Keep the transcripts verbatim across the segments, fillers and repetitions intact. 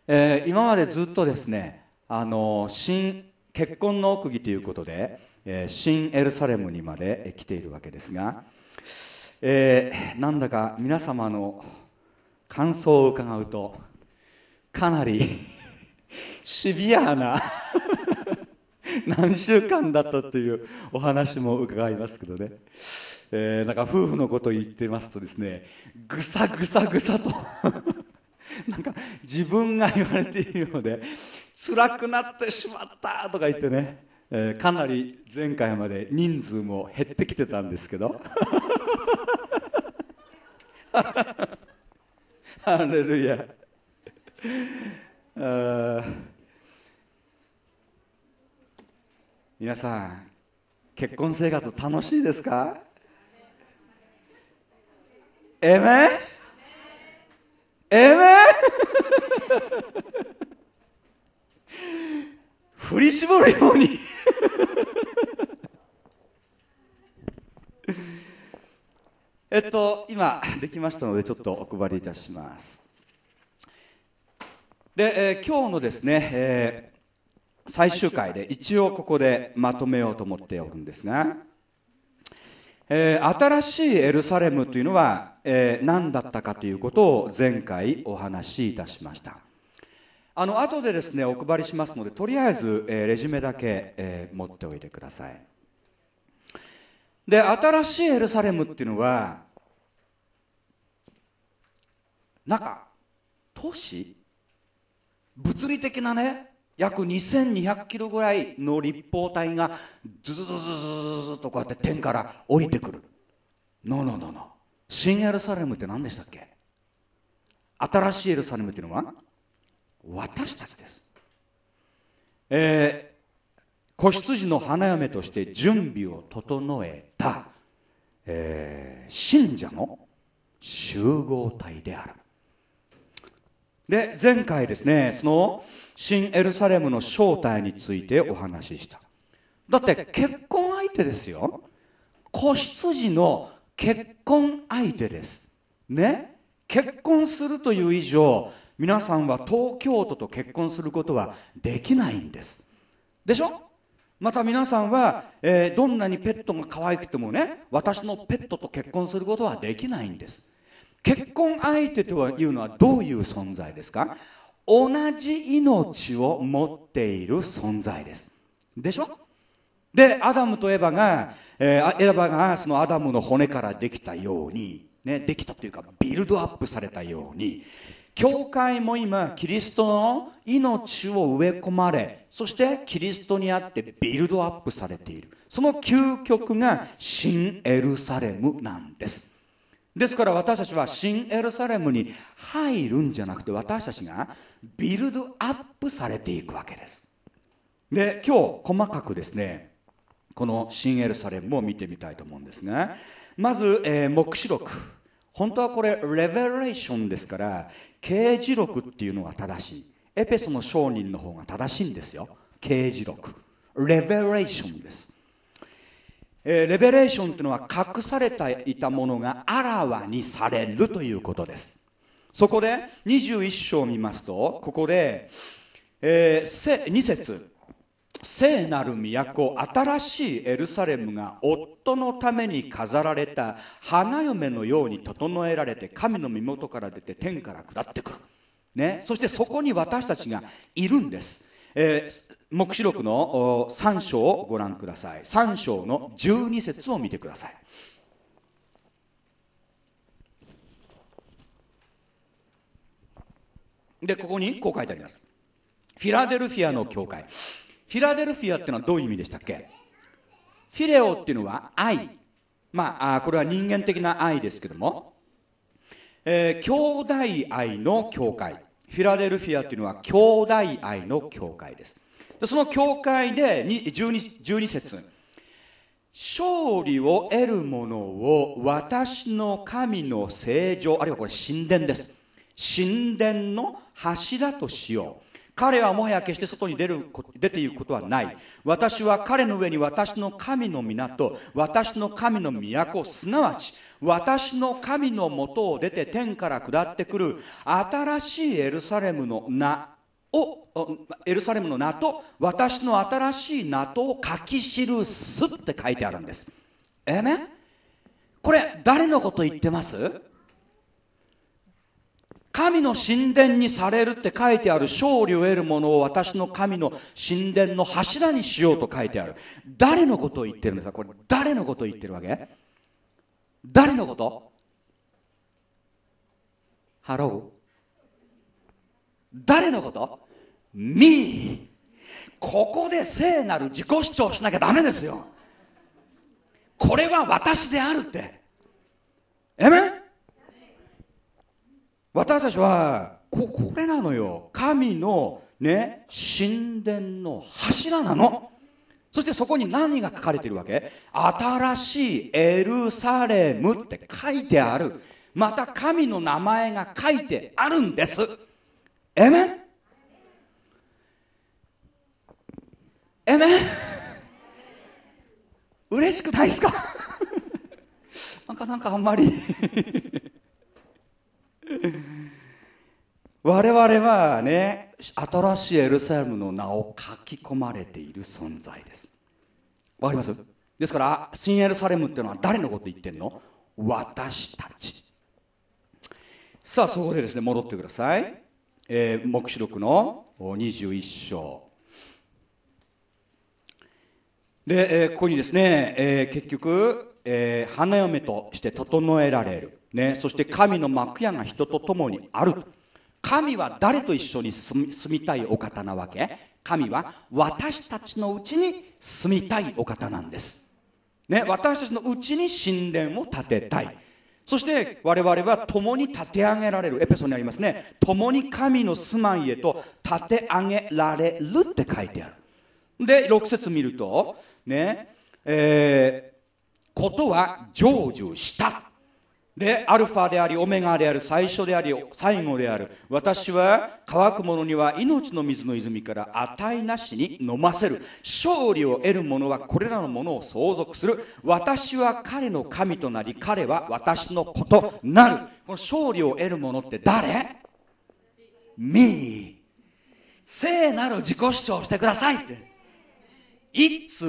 えー、今までずっとですね、あの新結婚の奥義ということで、えー、新エルサレムにまで来ているわけですが、えー、なんだか皆様の感想を伺うとかなりシビアな何週間だったというお話も伺いますけどね、えー、なんか夫婦のことを言ってますとですね、ぐさぐさぐさとなんか自分が言われているので辛くなってしまったとか言ってね、えー、かなり前回まで人数も減ってきてたんですけどハレルヤ。あ、皆さん結婚生活楽しいですか？エメンエメン振り絞るようにえっと今できましたのでちょっとお配りいたします。で、えー、今日のですね、えー最終回で一応ここでまとめようと思っておるんですが、えー、新しいエルサレムというのは、えー、何だったかということを前回お話しいたしました。あの後でですねお配りしますので、とりあえず、えー、レジュメだけ、えー、持っておいてください。で、新しいエルサレムっていうのはなんか都市、物理的なね、約にせんにひゃくキロぐらいの立方体がズズズズズズとこうやって天から降りてくる。ノーノーノーノー。新エルサレムって何でしたっけ？新しいエルサレムっていうのは私たちです。えー、子羊の花嫁として準備を整えた、えー、信者の集合体である。で、前回ですね、その新エルサレムの正体についてお話しした。だって結婚相手ですよ。子羊の結婚相手ですね。結婚するという以上、皆さんは東京都と結婚することはできないんですでしょ。また皆さんは、えー、どんなにペットが可愛くてもね、私のペットと結婚することはできないんです。結婚相手というのはどういう存在ですか？同じ命を持っている存在ですでしょ。で、アダムとエバが、えー、エバがそのアダムの骨からできたように、ね、できたというかビルドアップされたように、教会も今キリストの命を植え込まれ、そしてキリストにあってビルドアップされている、その究極が新エルサレムなんです。ですから私たちは新エルサレムに入るんじゃなくて、私たちがビルドアップされていくわけです。で、今日細かくですね、この新エルサレムを見てみたいと思うんですが、まず、えー、黙示録。本当はこれレベレーションですから、啓示録っていうのが正しい。エペソの商人の方が正しいんですよ。啓示録、レベレーションです。えー、レベレーションというのは隠されていたものがあらわにされるということです。そこでにじゅういっ章を見ますと、ここで、えー、に節、聖なる都、新しいエルサレムが夫のために飾られた花嫁のように整えられて、神の身元から出て天から下ってくる、ね、そしてそこに私たちがいるんです。えー、黙示録のさん章をご覧ください。さん章のじゅうに節を見てください。で、ここにこう書いてあります。フィラデルフィアの教会。フィラデルフィアっていうのはどういう意味でしたっけ？フィレオっていうのは愛、まあ、あこれは人間的な愛ですけども、えー、兄弟愛の教会。フィラデルフィアというのは兄弟愛の教会です。で、その教会でじゅうに節、勝利を得る者を私の神の聖城、あるいはこれ神殿です。神殿の柱としよう。 彼はもはや決して外に出る出て行くことはない。私は彼の上に私の神の港、私の神の都、すなわち私の神のもとを出て天から下ってくる新しいエルサレムの名を、エルサレムの名と私の新しい名とを書き記すって書いてあるんです。えめ、これ誰のこと言ってます？神の神殿にされるって書いてある勝利を得るものを私の神の神殿の柱にしようと書いてある。誰のことを言ってるんですか？これ誰のことを言ってるわけ？誰のこと？ハロー？誰のこと？ミー。ここで聖なる自己主張しなきゃダメですよ。これは私であるって。えめ？私たちはここれなのよ。神のね、神殿の柱なの。そしてそこに何が書かれているわけ？新しいエルサレムって書いてある。また神の名前が書いてあるんです。えめ？えめ？嬉しくないですか？なんかなんかあんまり我々はね、新しいエルサレムの名を書き込まれている存在です。わかります？ですから新エルサレムっていうのは誰のこと言ってんの？私たち。さあそこでですね、戻ってください。えー、黙示録のにじゅういっ章で、えー、ここにですね、えー、結局、えー、花嫁として整えられる、ね、そして神の幕屋が人と共にある。神は誰と一緒に住み、住みたいお方なわけ？神は私たちのうちに住みたいお方なんです、ね、私たちのうちに神殿を建てたい。そして我々は共に建て上げられる。エペソにありますね、共に神の住まいへと建て上げられるって書いてある。でろく節見るとね、えー、ことは成就したで、アルファでありオメガである、最初であり最後である。私は乾く者には命の水の泉から値なしに飲ませる。勝利を得る者はこれらのものを相続する。私は彼の神となり、彼は私の子となる。この勝利を得る者って誰？ミー。聖なる自己主張してくださいって。It's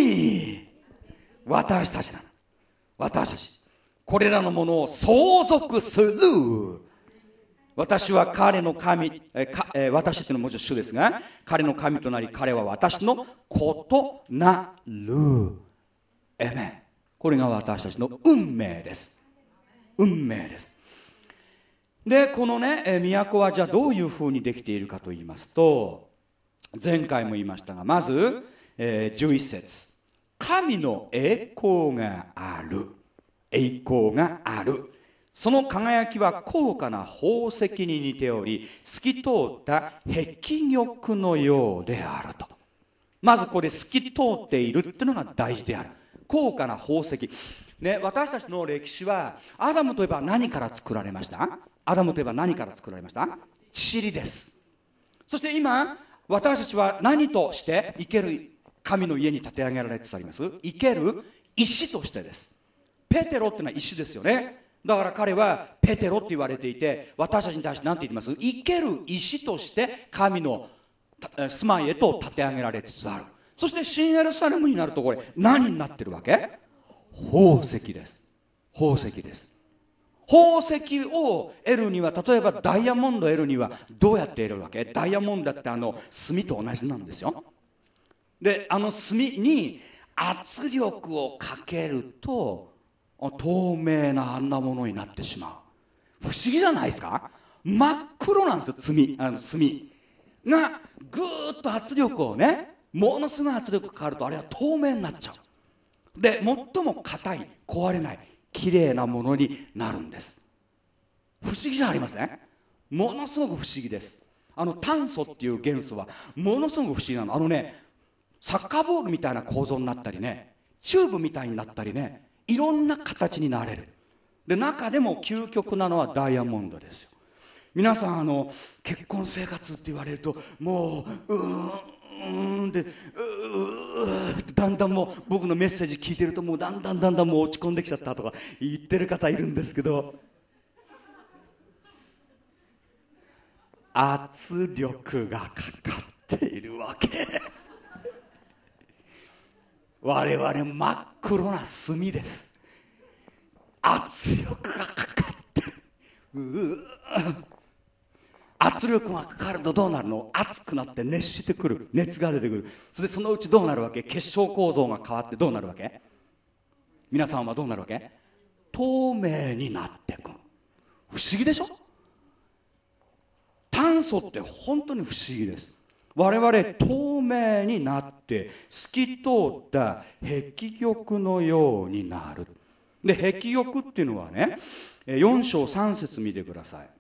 me。 私たちなの。私たち。これらのものを相続する。私は彼の神、えかえ私っていうのはもちろん主ですが、彼の神となり、彼は私の子となる。エメン。これが私たちの運命です。運命です。で、このね、え都はじゃあどういうふうにできているかと言いますと、前回も言いましたが、まず、えー、じゅういち節。神の栄光がある。栄光がある。その輝きは高価な宝石に似ており、透き通った碧玉のようであると。まずこれ透き通っているっていうのが大事である。高価な宝石、ね、私たちの歴史はアダムといえば何から作られました？アダムといえば何から作られました？塵です。そして今私たちは何として生ける神の家に建て上げられつつあります？生ける石としてです。ペテロってのは石ですよね。だから彼はペテロって言われていて、私たちに対して何て言ってます？生ける石として神の住まいへと建て上げられつつある。そして新エルサレムになるとこれ何になってるわけ？宝石です。宝石です。宝石を得るには、例えばダイヤモンドを得るにはどうやって得るわけ？ダイヤモンドってあの炭と同じなんですよ。で、あの炭に圧力をかけると透明なあんなものになってしまう。不思議じゃないですか？真っ黒なんですよ。炭、あの炭がぐーっと圧力をね、ものすごい圧力がかかるとあれは透明になっちゃう。で、最も硬い、壊れない綺麗なものになるんです。不思議じゃありません？ものすごく不思議です。あの炭素っていう元素はものすごく不思議なの。あのね、サッカーボールみたいな構造になったりね、チューブみたいになったりね、いろんな形になれる。で、中でも究極なのはダイヤモンドですよ。 皆さんあの結婚生活って言われるともううーんうーんでうーってだんだんもう僕のメッセージ聞いてるともうだんだんだんだんもう落ち込んできちゃったとか言ってる方いるんですけど、圧力がかかっているわけ。我々真っ黒な炭です。圧力がかかってる。うー圧力がかかるとどうなるの？熱くなって熱してくる。熱が出てくる。それでそのうちどうなるわけ？結晶構造が変わってどうなるわけ？皆さんはどうなるわけ？透明になっていく。不思議でしょ？炭素って本当に不思議です。我々透明になって透き通った碧玉のようになる。で、碧玉っていうのはね、よん章さん節見てください。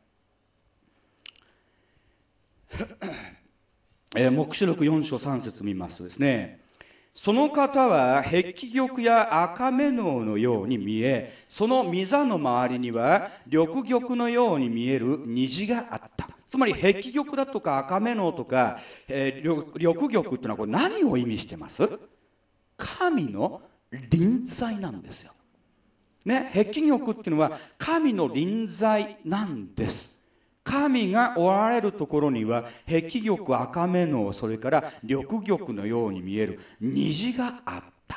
えー、黙示録よん章さん節見ますとですね、その方は碧玉や赤目ののように見え、その御座の周りには緑玉のように見える虹があった。つまり碧玉だとか赤目のとか、えー、緑玉っていうのはこれ何を意味してます？神の臨在なんですよ、ね、碧玉っていうのは神の臨在なんです。神がおられるところには碧玉赤目のそれから緑玉のように見える虹があった。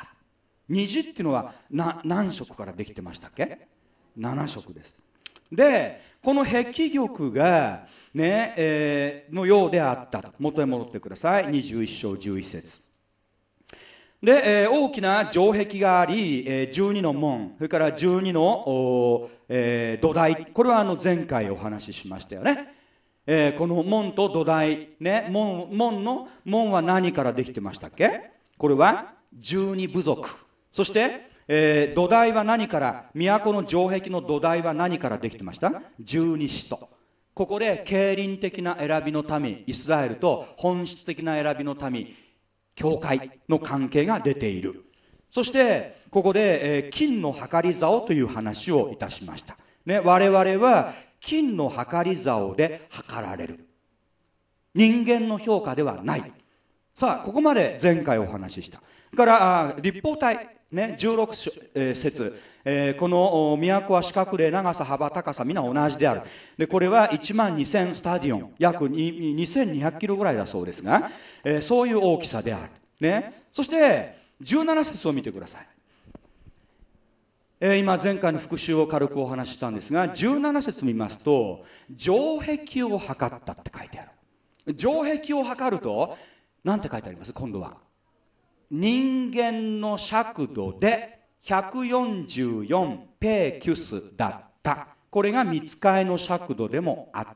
虹っていうのはな何色からできてましたっけ？なな色です。でこの碧玉がね、えー、のようであったと。元へ戻ってください。にじゅういっ章じゅういち節で、えー、大きな城壁があり、えー、じゅうにの門、それからじゅうにの、えー、土台、これはあの前回お話ししましたよね。えー、この門と土台、ね、門、門の、門は何からできてましたっけ？これは十二部族。そして、えー、土台は何から、都の城壁の土台は何からできてました？十二使徒。ここで経輪的な選びの民、イスラエルと本質的な選びの民、教会の関係が出ている。そしてここで、えー、金の計り竿という話をいたしました、ね、我々は金の計り竿で測られる。人間の評価ではない。さあここまで前回お話ししたから立方体、ね、じゅうろく節、えー、この都は四角で長さ幅高さ皆同じである。でこれはいちまんにせんスタディオン、約にせんにひゃくキロぐらいだそうですが、えー、そういう大きさである、ね、そしてじゅうなな節を見てください。えー、今前回の復習を軽くお話ししたんですが、じゅうなな節見ますと城壁を測ったって書いてある。城壁を測ると何て書いてあります？今度は人間の尺度でひゃくよんじゅうよんペーキュスだった。これが御使いの尺度でもあった。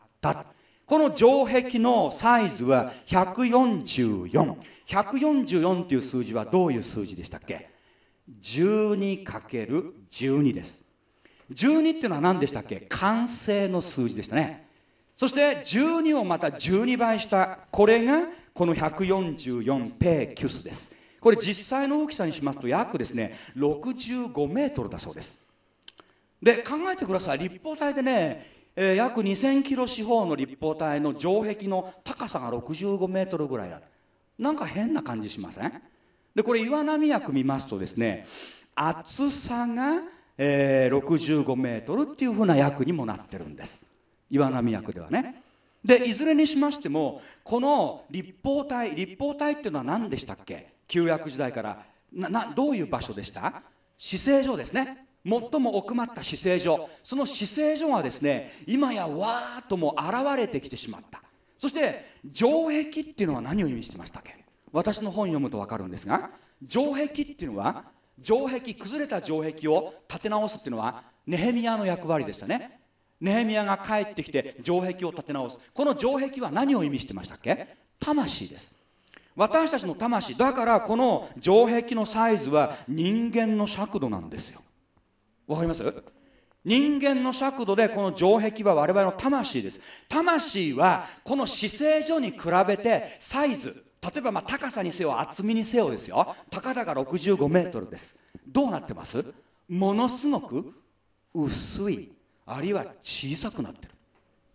この城壁のサイズはひゃくよんじゅうよん。ひゃくよんじゅうよんという数字はどういう数字でしたっけ？ じゅうにかけるじゅうに です。じゅうにっていうのは何でしたっけ？完成の数字でしたね。そしてじゅうにをまたじゅうにばいした、これがこのひゃくよんじゅうよんペーキュスです。これ実際の大きさにしますと約ですねろくじゅうごメートルだそうです。で考えてください。立方体でね、えー、約にせんキロ四方の立方体の城壁の高さがろくじゅうごメートルぐらいだ。なんか変な感じしません？でこれ岩波訳見ますとですね、厚さが、えー、ろくじゅうごメートルっていうふうな訳にもなってるんです。岩波訳ではね。でいずれにしましてもこの立方体立方体っていうのは何でしたっけ？旧約時代からななどういう場所でした？至聖所ですね。最も奥まった至聖所、その至聖所がですね今やわーっともう現れてきてしまった。そして城壁っていうのは何を意味してましたっけ？私の本読むと分かるんですが、城壁っていうのは城壁崩れた城壁を立て直すっていうのはネヘミヤの役割でしたね。ネヘミヤが帰ってきて城壁を立て直す。この城壁は何を意味してましたっけ？魂です。私たちの魂だから、この城壁のサイズは人間の尺度なんですよ。わかります？人間の尺度でこの城壁は我々の魂です。魂はこの至聖所に比べてサイズ、例えばまあ高さにせよ厚みにせよですよ、高々ろくじゅうごメートルです。どうなってます？ものすごく薄い、あるいは小さくなってる。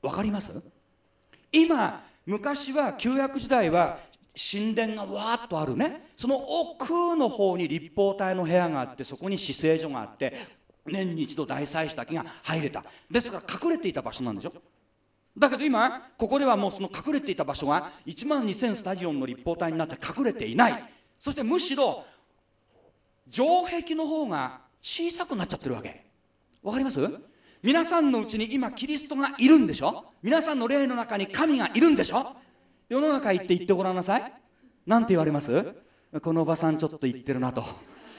わかります？今、昔は旧約時代は神殿がわーっとあるね、その奥の方に立方体の部屋があって、そこに至聖所があって、年に一度大祭司だけが入れた。ですから隠れていた場所なんでしょ。だけど今ここではもうその隠れていた場所がいちまんにせんスタジオンの立方体になって隠れていない。そしてむしろ城壁の方が小さくなっちゃってるわけ。わかります？皆さんのうちに今キリストがいるんでしょ。皆さんの霊の中に神がいるんでしょ。世の中行って言ってごらんなさい。なんて言われます？このおばさんちょっと言ってるなと、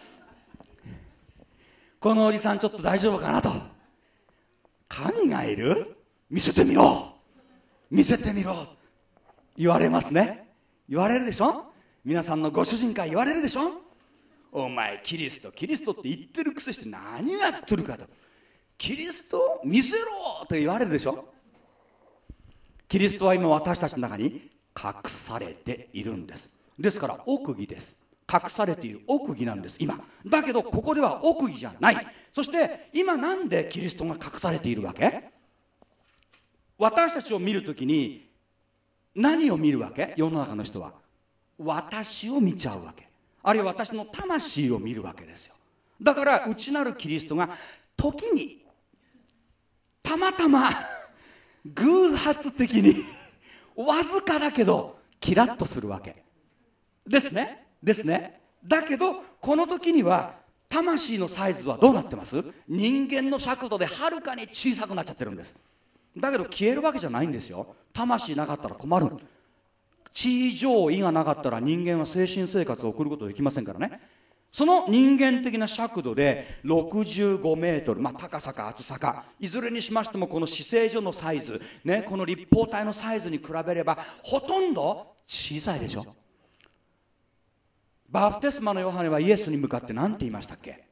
このおじさんちょっと大丈夫かなと。神がいる？見せてみろ、見せてみろ、言われますね。言われるでしょ。皆さんのご主人から言われるでしょ。お前キリストキリストって言ってるくせして何やってるかと。キリスト見せろと言われるでしょ。キリストは今私たちの中に隠されているんです。ですから奥義です。隠されている奥義なんです今。だけどここでは奥義じゃない。そして今なんでキリストが隠されているわけ？私たちを見るときに何を見るわけ？世の中の人は私を見ちゃうわけ。あるいは私の魂を見るわけですよ。だから内なるキリストが時にたまたま偶発的にわずかだけどキラッとするわけですね。ですね。だけどこの時には魂のサイズはどうなってます？人間の尺度ではるかに小さくなっちゃってるんです。だけど消えるわけじゃないんですよ。魂なかったら困る。地上位がなかったら人間は精神生活を送ることできませんからね。その人間的な尺度でろくじゅうごメートル、まあ、高さか厚さかいずれにしましてもこの至聖所のサイズ、ね、この立方体のサイズに比べればほとんど小さいでしょ。バプテスマのヨハネはイエスに向かって何て言いましたっけ？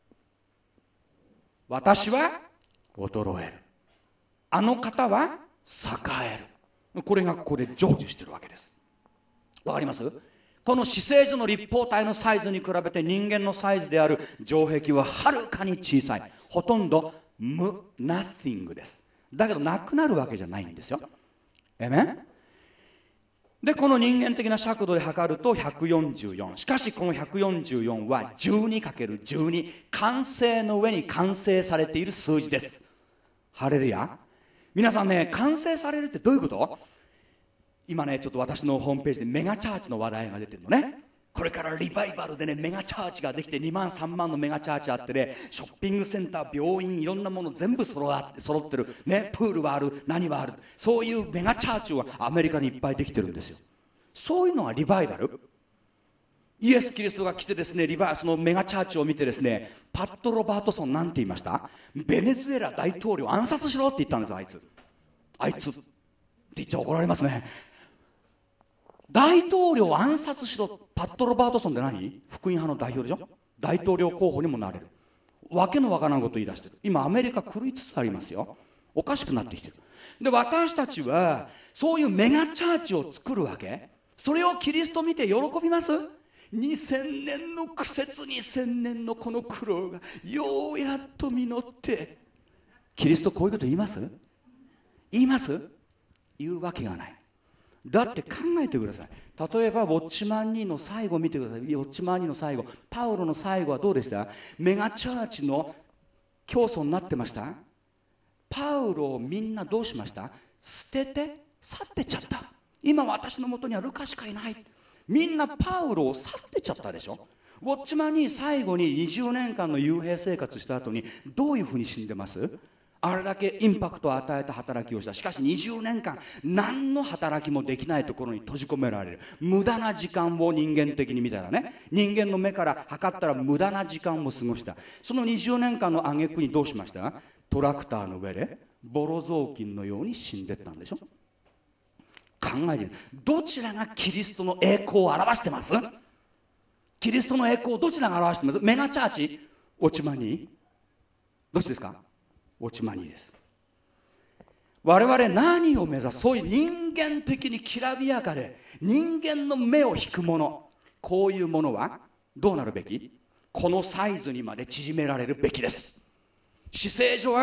私は衰える、あの方は栄える。これがここで成就してるわけです。わかります？この至聖所の立方体のサイズに比べて人間のサイズである城壁ははるかに小さい。ほとんど無、ナッティングです。だけどなくなるわけじゃないんですよ。えめんでこの人間的な尺度で測るとひゃくよんじゅうよん。しかしこのひゃくよんじゅうよんは じゅうにかけるじゅうに、 完成の上に完成されている数字です。ハレルヤ。皆さんね、完成されるってどういうこと？今ねちょっと私のホームページでメガチャーチの話題が出てるのね。これからリバイバルでねメガチャーチができてにまんさんまんのメガチャーチあってね、ショッピングセンター、病院、いろんなもの全部揃って揃ってるね、プールはある、何はある、そういうメガチャーチはアメリカにいっぱいできてるんですよ。そういうのがリバイバル。イエス・キリストが来てですね、リバそのメガチャーチを見てですね、パット・ロバートソンなんて言いました？ベネズエラ大統領暗殺しろって言ったんですよ。あいつあいつって言っちゃ怒られますね。大統領を暗殺しろ。パット・ロバートソンって何？福音派の代表でしょ。大統領候補にもなれる。わけのわからんこと言い出してる。今アメリカ狂いつつありますよ。おかしくなってきてる。で私たちはそういうメガチャーチを作るわけ。それをキリスト見て喜びます？にせんねんの苦節、にせんねんのこの苦労がようやっと実って。キリストこういうこと言います？言います？言うわけがない。だって考えてください。例えばウォッチマンにの最後見てください。ウォッチマンにの最後、パウロの最後はどうでした？メガチャーチの教祖になってました。パウロをみんなどうしました？捨てて去ってっちゃった。今私のもとにはルカしかいない。みんなパウロを去ってっちゃったでしょ。ウォッチマンに最後ににじゅうねんかんの幽閉生活した後にどういうふうに死んでます？あれだけインパクトを与えた働きをした。しかしにじゅうねんかん何の働きもできないところに閉じ込められる。無駄な時間を人間的に見たらね、人間の目から測ったら無駄な時間を過ごした。そのにじゅうねんかんの挙句にどうしました？トラクターの上でボロ雑巾のように死んでったんでしょ。考えてみる。どちらがキリストの栄光を表してます？キリストの栄光をどちらが表してます？メガチャーチ？ウォッチマニー？どっちですか？ウォッチマニーです。我々何を目指す？そういう人間的にきらびやかで人間の目を引くもの、こういうものはどうなるべき？このサイズにまで縮められるべきです。至聖所は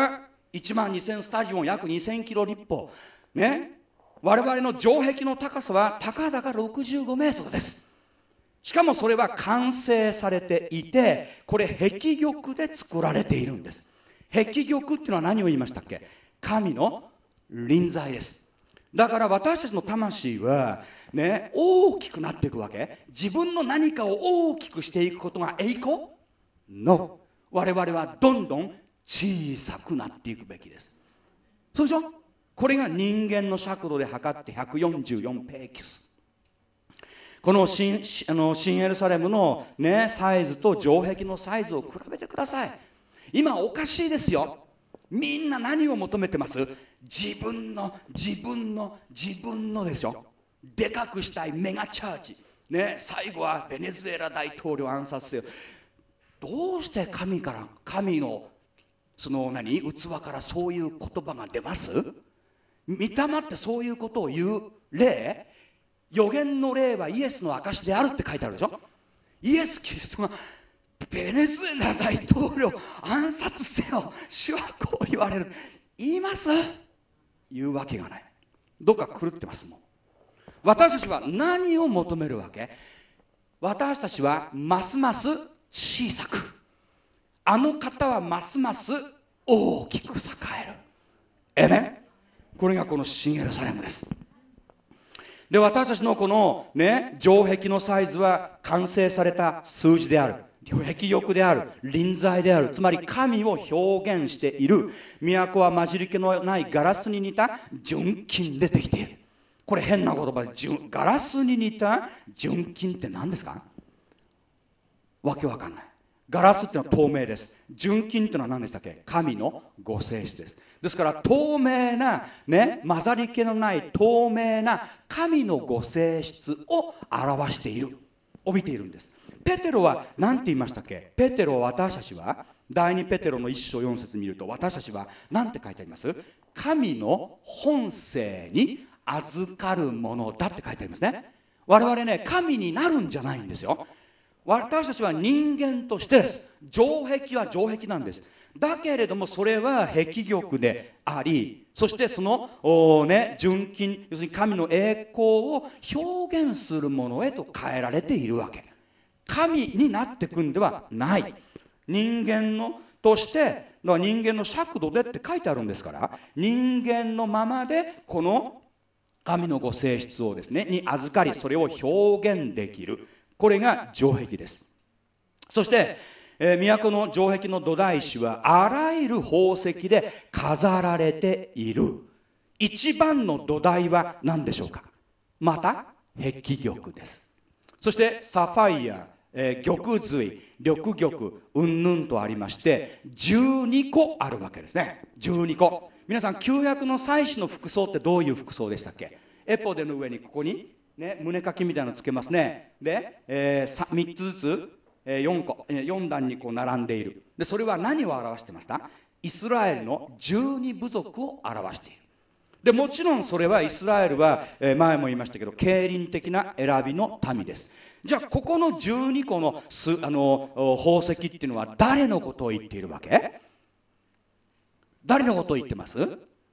いちまんにせんスタジオン約にせんキロ立方ね、我々の城壁の高さは高々ろくじゅうごメートルです。しかもそれは完成されていて、これ壁玉で作られているんです。壁玉っていうのは何を言いましたっけ？神の臨在です。だから私たちの魂はね、大きくなっていくわけ。自分の何かを大きくしていくことが栄光 ?No。 我々はどんどん小さくなっていくべきです。そうでしょ？これが人間の尺度で測ってひゃくよんじゅうよんペーキュス。この新、あの新エルサレムの、ね、サイズと城壁のサイズを比べてください。今おかしいですよ。みんな何を求めてます？自分の自分の自分のでしょ。でかくしたいメガチャーチ、ね、最後はベネズエラ大統領暗殺せよ。どうして神から神のその何器からそういう言葉が出ます？御霊ってそういうことを言う霊、預言の霊はイエスの証であるって書いてあるでしょ。イエス・キリストがベネズエラ大統領暗殺せよ、主はこう言われる、言います？言うわけがない。どっか狂ってますもん。私たちは何を求めるわけ？私たちはますます小さく、あの方はますます大きく栄える。えね、これがこの新エルサレムです。で、私たちのこのね、城壁のサイズは完成された数字である、壁玉である、臨在である、つまり神を表現している。都は混じり気のないガラスに似た純金でできている。これ変な言葉で、ガラスに似た純金って何ですか？わけわかんない。ガラスってのは透明です。純金ってのは何でしたっけ？神のご性質です。ですから透明な、ね、混ざり気のない透明な神のご性質を表している、帯びているんです。ペテロは何て言いましたっけ？ペテロは私たちは第二ペテロの一章四節見ると、私たちは何て書いてあります？神の本性に預かるものだって書いてありますね。我々ね、神になるんじゃないんですよ。私たちは人間としてです。城壁は城壁なんです。だけれどもそれは壁玉であり、そしてその、ね、純金、要するに神の栄光を表現するものへと変えられているわけ。神になっていくんではない。人間のとして人間の尺度でって書いてあるんですから、人間のままでこの神のご性質をですねに預かり、それを表現できる。これが城壁です。そして、えー、都の城壁の土台石はあらゆる宝石で飾られている。一番の土台は何でしょうか？また壁玉です。そしてサファイア、えー、玉髄、緑玉、うんぬんとありましてじゅうにこあるわけですね。じゅうにこ。皆さん、旧約の祭司の服装ってどういう服装でしたっけ？エポデの上にここにね、胸掛けみたいなのつけますね。で、えー、みっつずつ、えー、よんこ、よん段にこう並んでいる。で、それは何を表してました？イスラエルのじゅうに部族を表している。で、もちろんそれはイスラエルは、えー、前も言いましたけど、経輪的な選びの民です。じゃあここのじゅうにこのすあの宝石っていうのは誰のことを言っているわけ？誰のことを言ってます？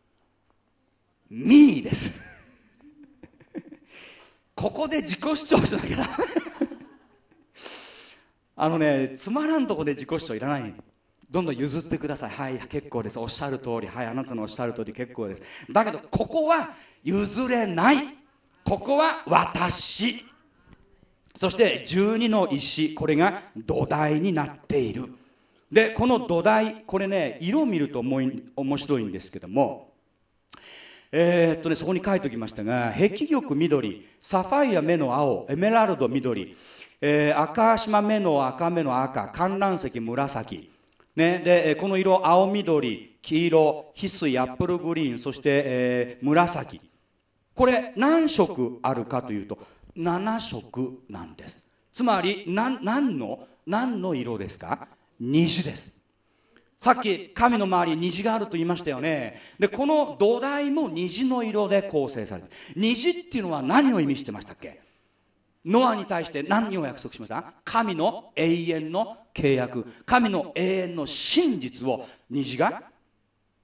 ミーです。ここで自己主張しなきゃダメ。あのね、つまらんとこで自己主張いらない。どんどん譲ってください。はい、結構です。おっしゃる通り。はい、あなたのおっしゃる通り結構です。だけどここは譲れない。ここは私。そしてじゅうにの石、これが土台になっている。で、この土台、これね、色を見ると面白いんですけども、えー、っとね、そこに書いておきましたが、壁玉緑、サファイア目の青、エメラルド緑、えー、赤島目の赤目の赤、観覧石紫、ね、でこの色、青緑、黄色、翡翠、アップルグリーン、そして、えー、紫、これ何色あるかというとなな色なんです。つまり何、何の何の色ですか？虹です。さっき神の周りに虹があると言いましたよね。で、この土台も虹の色で構成されている。虹っていうのは何を意味してましたっけ？ノアに対して何を約束しました？神の永遠の契約、神の永遠の真実を虹が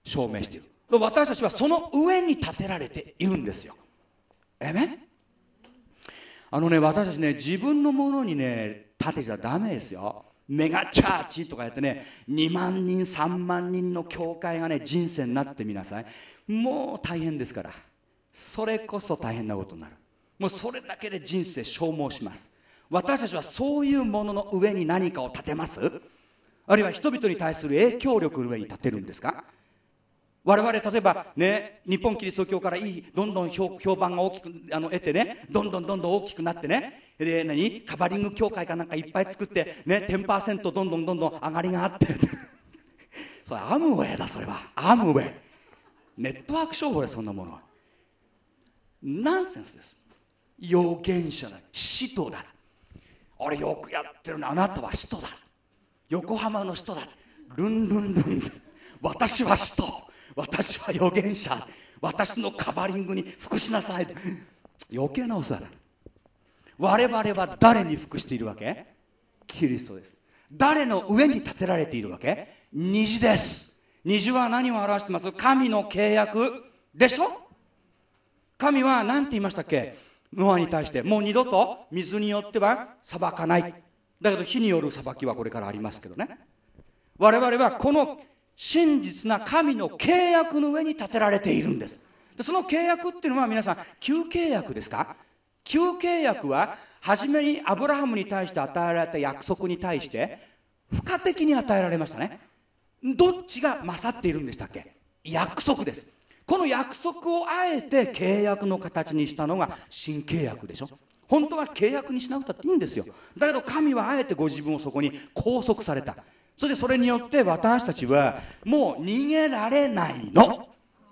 証明している。私たちはその上に立てられているんですよ。えめあのね、私たちね、自分のものにね、立てちゃダメですよ。メガチャーチとかやってね、にまんにんさんまんにんの教会がね、人生になってみなさい。もう大変ですから。それこそ大変なことになる。もうそれだけで人生消耗します。私たちはそういうものの上に何かを立てます？あるいは人々に対する影響力の上に立てるんですか？我々例えばね、日本キリスト教からいいどんどん 評, 評判が大きくあの得てね、どんどんどんどん大きくなってね、で何カバリング協会かなんかいっぱい作ってね、 じゅっパーセント どんどんどんどん上がりがあってそれアムウェイだ。それはアムウェイ、ネットワーク商法でそんなものはナンセンスです。預言者だ、使徒だ、俺よくやってるの、あなたは使徒だ、横浜の人だ、ルンルンルン、私は使徒、私は預言者、私のカバリングに服しなさい。余計なお世話だ。我々は誰に服しているわけ？キリストです。誰の上に立てられているわけ？虹です。虹は何を表してます？神の契約でしょ。神は何て言いましたっけ？ノアに対して、もう二度と水によっては裁かない。だけど火による裁きはこれからありますけどね。我々はこの真実な神の契約の上に立てられているんです。でその契約っていうのは皆さん旧契約ですか？旧契約は初めにアブラハムに対して与えられた約束に対して付加的に与えられましたね。どっちが勝っているんでしたっけ？約束です。この約束をあえて契約の形にしたのが新契約でしょ。本当は契約にしなくたっていいんですよ。だけど神はあえてご自分をそこに拘束された。そしてそれによって私たちはもう逃げられないの。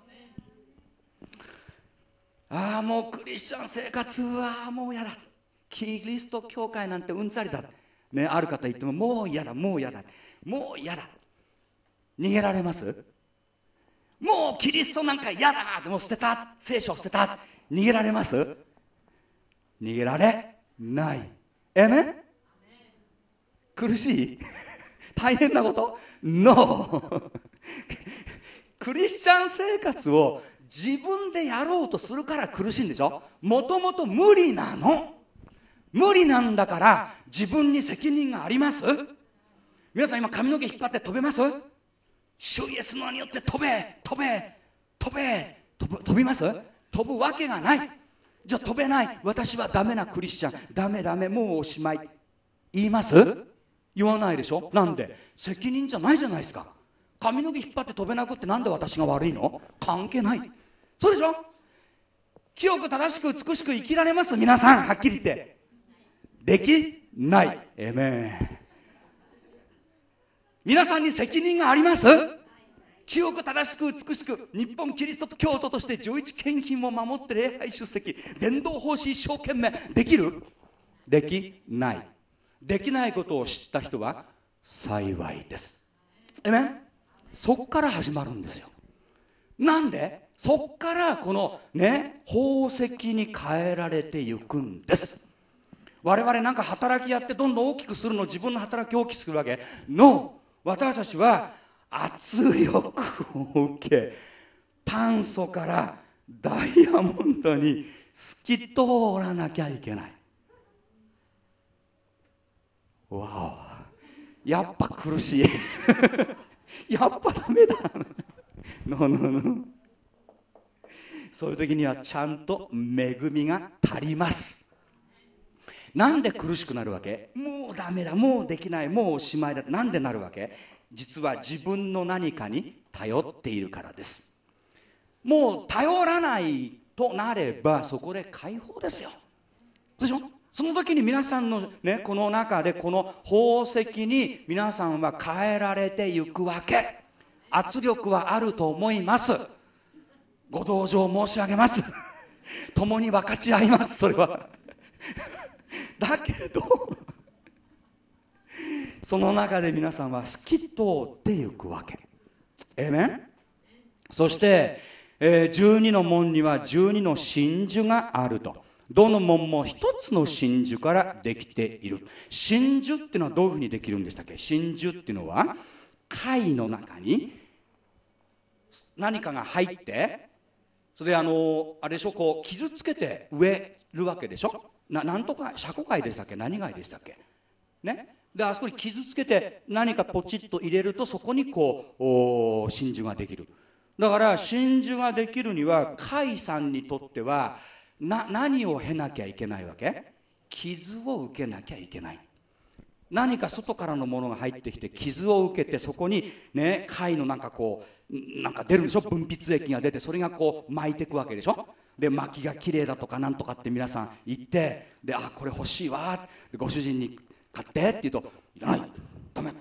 ああもうクリスチャン生活はもうやだ、キリスト教会なんてうんざりだ、ね、ある方言ってももう嫌だもう嫌だもう嫌だ。逃げられます？もうキリストなんか嫌だ、でも捨てた、聖書を捨てた、逃げられます？逃げられない。えめ？苦しい大変なこと？ ノー クリスチャン生活を自分でやろうとするから苦しいんでしょ。もともと無理なの。無理なんだから自分に責任があります。皆さん今髪の毛引っ張って飛べます？主イエスの名によって飛べ飛べ飛べ飛ぶ飛びます？飛ぶわけがない。じゃあ飛べない、私はダメなクリスチャン、ダメダメもうおしまい言います？言わないでしょ。なんで？責任じゃないじゃないですか。髪の毛引っ張って飛べなくってなんで私が悪いの？関係ない。そうでしょ。清く正しく美しく生きられます？皆さんはっきり言ってできない。エメン。皆さんに責任があります？清く正しく美しく日本キリスト教徒としてじゅういち献金を守って礼拝出席、伝道奉仕一生懸命できる？できない。できないことを知った人は幸いです。えめん。そっから始まるんですよ。なんで？そっからこのね宝石に変えられていくんです。我々なんか働きやってどんどん大きくするの、自分の働きを大きくするわけの。私たちは圧力を受け、炭素からダイヤモンドに透き通らなきゃいけない。わお、やっぱ苦しいやっぱダメだのののそういう時にはちゃんと恵みが足ります。なんで苦しくなるわけ？もうダメだ、もうできない、もうおしまいだってなんでなるわけ？実は自分の何かに頼っているからです。もう頼らないとなればそこで解放ですよ。でしょ。その時に皆さんのねこの中でこの宝石に皆さんは変えられていくわけ。圧力はあると思います。ご同情申し上げます共に分かち合います。それはだけどその中で皆さんは透き通っていくわけ。えめん。そして、えー、じゅうにの門にはじゅうにの真珠があると。どの門も一つの真珠からできている。真珠っていうのはどういうふうにできるんでしたっけ？真珠っていうのは貝の中に何かが入って、それであのあれでしょ、こう傷つけて植えるわけでしょ。ななんとかシャコ貝でしたっけ、何貝でしたっけね。であそこに傷つけて何かポチッと入れると、そこにこうお真珠ができる。だから真珠ができるには貝さんにとってはな何を経なきゃいけないわけ？傷を受けなきゃいけない。何か外からのものが入ってきて傷を受けて、そこにね貝のなんかこうなんか出るでしょ、分泌液が出て、それがこう巻いていくわけでしょ。で巻きが綺麗だとかなんとかって皆さん言って、であこれ欲しいわ、ご主人に買ってって言うと、いらない、ダメ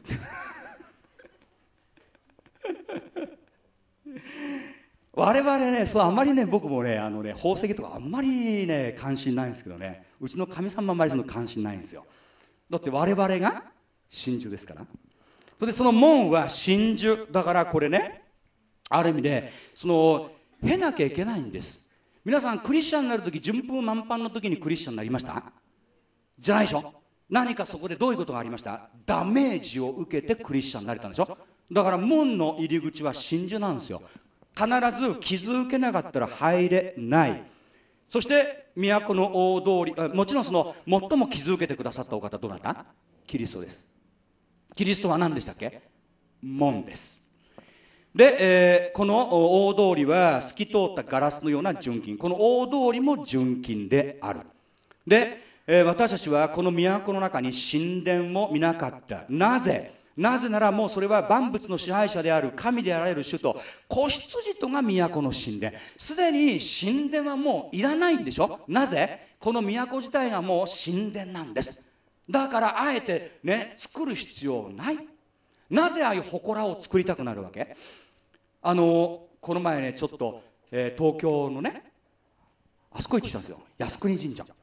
我々ね、そうあんまりね、僕もね、あのね宝石とかあんまりね関心ないんですけどね、うちのかみさんもあんまりその関心ないんですよ。だって我々が真珠ですから。それでその門は真珠だから、これねある意味でその経なきゃいけないんです。皆さんクリスチャンになるとき、順風満帆の時にクリスチャンになりました？じゃないでしょ。何かそこでどういうことがありました？ダメージを受けてクリスチャンになれたんでしょ。だから門の入り口は真珠なんですよ。必ず傷受けなかったら入れない。そして都の大通り、もちろんその最も傷受けてくださったお方、どなた？キリストです。キリストは何でしたっけ？門です。で、えーこの大通りは透き通ったガラスのような純金。この大通りも純金である。で、えー私たちはこの都の中に神殿を見なかった。なぜ？なぜならもうそれは万物の支配者である神であられる主と子羊とが都の神殿。すでに神殿はもういらないんでしょ。なぜ？この都自体がもう神殿なんです。だからあえてね作る必要ない。なぜああいう祠を作りたくなるわけ？あのこの前ねちょっと、えー東京のねあそこ行ってきたんですよ、靖国神社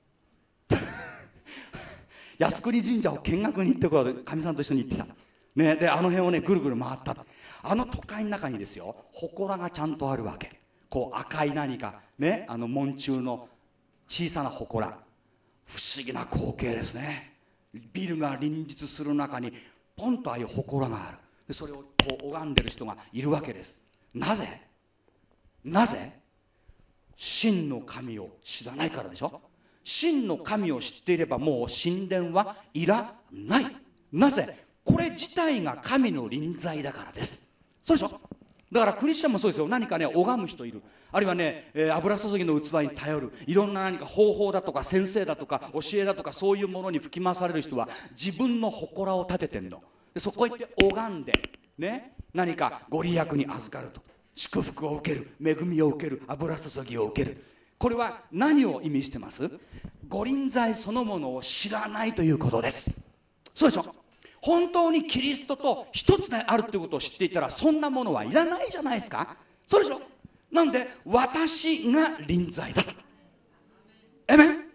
靖国神社を見学に行ってこようとかみさんと一緒に行ってきた、ね、であの辺をねぐるぐる回った。あの都会の中にですよ、祠がちゃんとあるわけ。こう赤い何かね、あの門柱の小さな祠、不思議な光景ですね。ビルが林立する中にポンとああいう祠がある。でそれをこう拝んでる人がいるわけです。なぜ？なぜ？真の神を知らないからでしょ。真の神を知っていればもう神殿はいらない。なぜ？これ自体が神の臨在だからです。そうでしょ。だからクリスチャンもそうですよ。何かね拝む人いる、あるいはね、えー油注ぎの器に頼る、いろんな何か方法だとか先生だとか教えだとかそういうものに吹き回される人は自分の祠を立ててんの。でそこへ行って拝んでね、何かご利益に預かると、祝福を受ける、恵みを受ける、油注ぎを受ける。これは何を意味してます？御臨在そのものを知らないということです。そうでしょ。本当にキリストと一つであるということを知っていたらそんなものはいらないじゃないですか。そうでしょ。なんで私が臨在だ。エメン。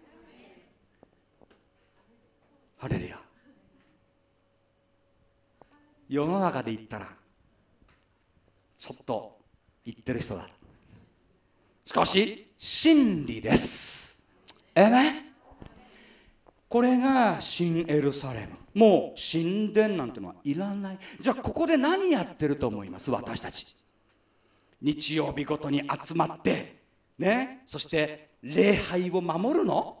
ハレルヤ。世の中で言ったらちょっと言ってる人だ。しかし真理です。えね、これが新エルサレム。もう神殿なんてのはいらない。じゃあここで何やってると思います？私たち日曜日ごとに集まってね、そして礼拝を守るの？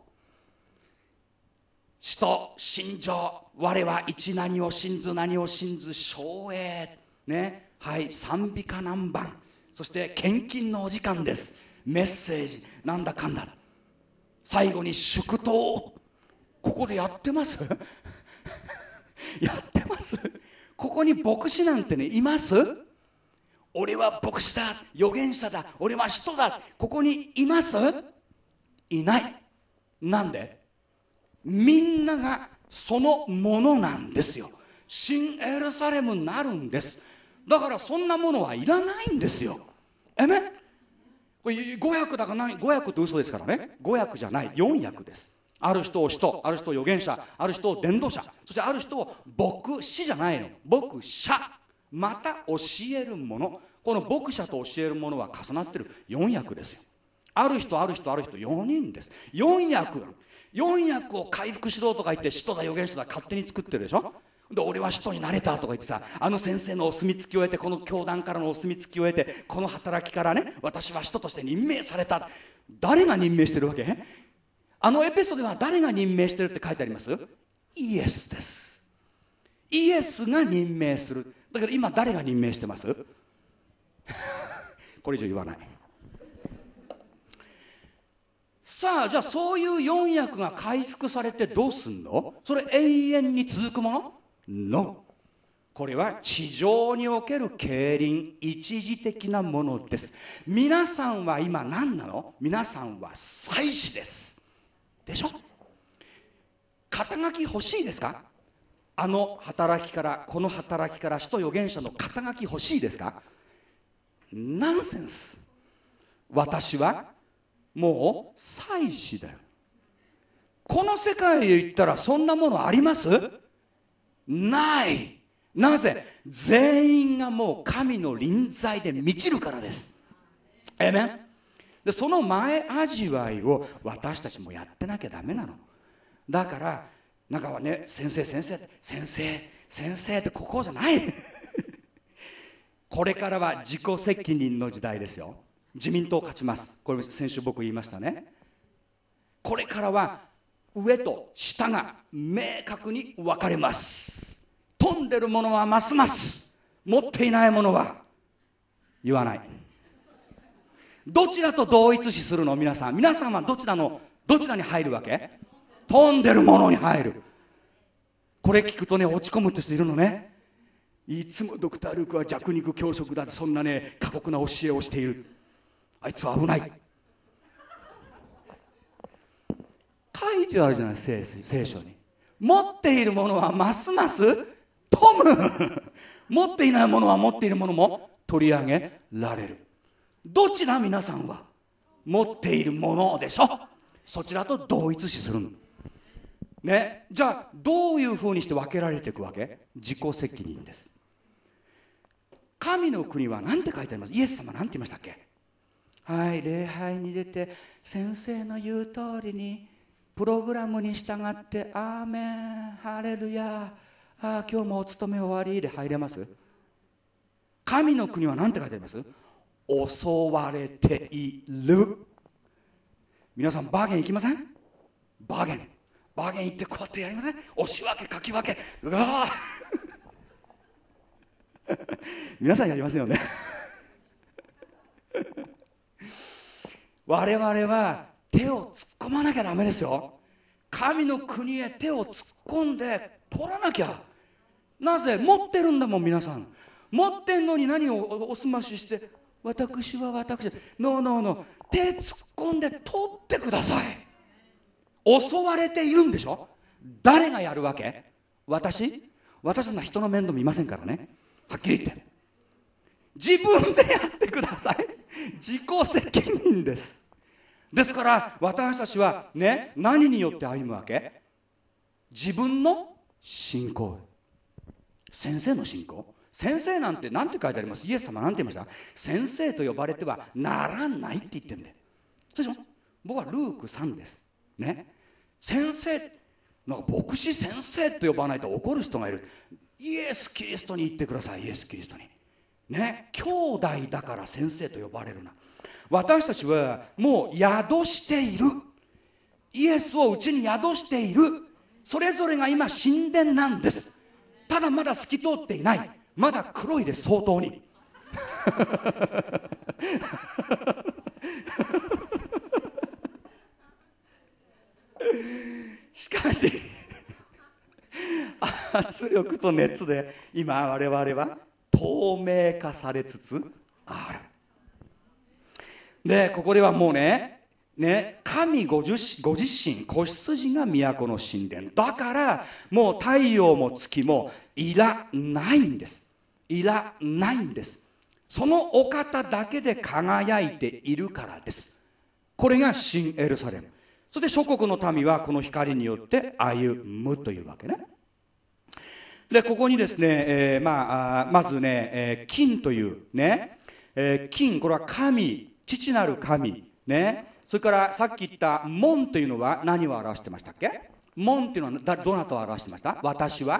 使徒信条、我は一何を信ず何を信ず称栄ね、はい賛美歌南蛮、そして献金のお時間です。メッセージなんだかんだ、最後に祝祷、ここでやってますやってます。ここに牧師なんてねいます？俺は牧師だ、預言者だ、俺は使徒だ、ここにいます？いない。なんで？みんながそのものなんですよ。新エルサレムになるんです。だからそんなものはいらないんですよ。えめこれご訳だから何、ご訳って嘘ですからね。ご訳じゃない、よん訳です。ある人を使徒、ある人を預言者、ある人を伝道者、そしてある人を牧師じゃないの、牧者、また教えるもの。この牧者と教えるものは重なってるよん訳ですよ。ある人ある人ある人よにんです。よん訳よん訳を回復しろとか言って使徒だ預言者だ勝手に作ってるでしょ。 で俺は使徒になれたとか言ってさ、あの先生のお墨付きを得て、この教団からのお墨付きを得て、この働きからね、私は使徒として任命された。誰が任命してるわけ？あのエペソでは誰が任命してるって書いてあります？イエスです。イエスが任命する。だけど今誰が任命してます？これ以上言わない。さあ、じゃあそういう四役が回復されてどうすんの？それ永遠に続くもの？ No。 これは地上における経輪、一時的なものです。皆さんは今何なの？皆さんは祭司ですでしょ。肩書き欲しいですか？あの働きからこの働きから使徒預言者の肩書き欲しいですか？ナンセンス。私はもう祭司だよ。この世界へ行ったらそんなものあります？ない。なぜ？全員がもう神の臨在で満ちるからです。えめん。でその前味わいを私たちもやってなきゃダメなの。だからなんかね、先生先生先生先生ってここじゃないこれからは自己責任の時代ですよ。自民党勝ちます。これ先週僕言いましたね。これからは上と下が明確に分かれます。飛んでるものはますます、持っていないものは言わない。どちらと同一視するの？皆さん皆さんはどちらのどちらに入るわけ？飛んでるものに入る。これ聞くとね、落ち込むって人いるのね。いつもドクター・ルークは弱肉強食だって、そんなね過酷な教えをしている。あいつは危ない。書いてあるじゃない、聖書に。持っているものはますます富む持っていないものは持っているものも取り上げられる。どちら？皆さんは持っているものでしょ。そちらと同一視するのね。じゃあどういうふうにして分けられていくわけ？自己責任です。神の国は何て書いてあります？イエス様何て言いましたっけ？はい、礼拝に出て先生の言う通りにプログラムに従ってアーメンハレルヤ、あ今日もお勤め終わりで入れます？神の国は何て書いてあります？襲われている。皆さんバーゲン行きません？バーゲンバーゲン行ってこうやってやりません？押し分けかき分け、うわ皆さんやりますよね我々は手を突っ込まなきゃダメですよ。神の国へ手を突っ込んで取らなきゃ。なぜ？持ってるんだもん。皆さん持ってんのに何をおすましして私は私ノーノーノー。手突っ込んで取ってください。襲われているんでしょ。誰がやるわけ？私私は人の面倒見ませんからね。はっきり言って自分でやってください。自己責任です。ですから私たちはね、何によって歩むわけ？自分の信仰。先生の信仰。先生なんて何て書いてあります？イエス様何て言いました？先生と呼ばれてはならないって言ってるんだよ。そうでしょ。僕はルークさんですね。先生なんか牧師先生と呼ばないと怒る人がいる。イエス・キリストに言ってください。イエス・キリストにね。兄弟だから先生と呼ばれるな。私たちはもう宿している。イエスをうちに宿している。それぞれが今神殿なんです。ただまだ透き通っていない。まだ黒いです。相当にしかし圧力と熱で今我々は透明化されつつある。でここではもうねね、神ご自ご自身、子羊が都の神殿だから、もう太陽も月もいらないんです。いらないんです。そのお方だけで輝いているからです。これが新エルサレム。そして諸国の民はこの光によって歩むというわけね。でここにですね、えー、まあまずね、えー、金というね、えー、金、これは神、父なる神ね。それからさっき言った門というのは何を表してましたっけ？門というのはどなたを表してました？私は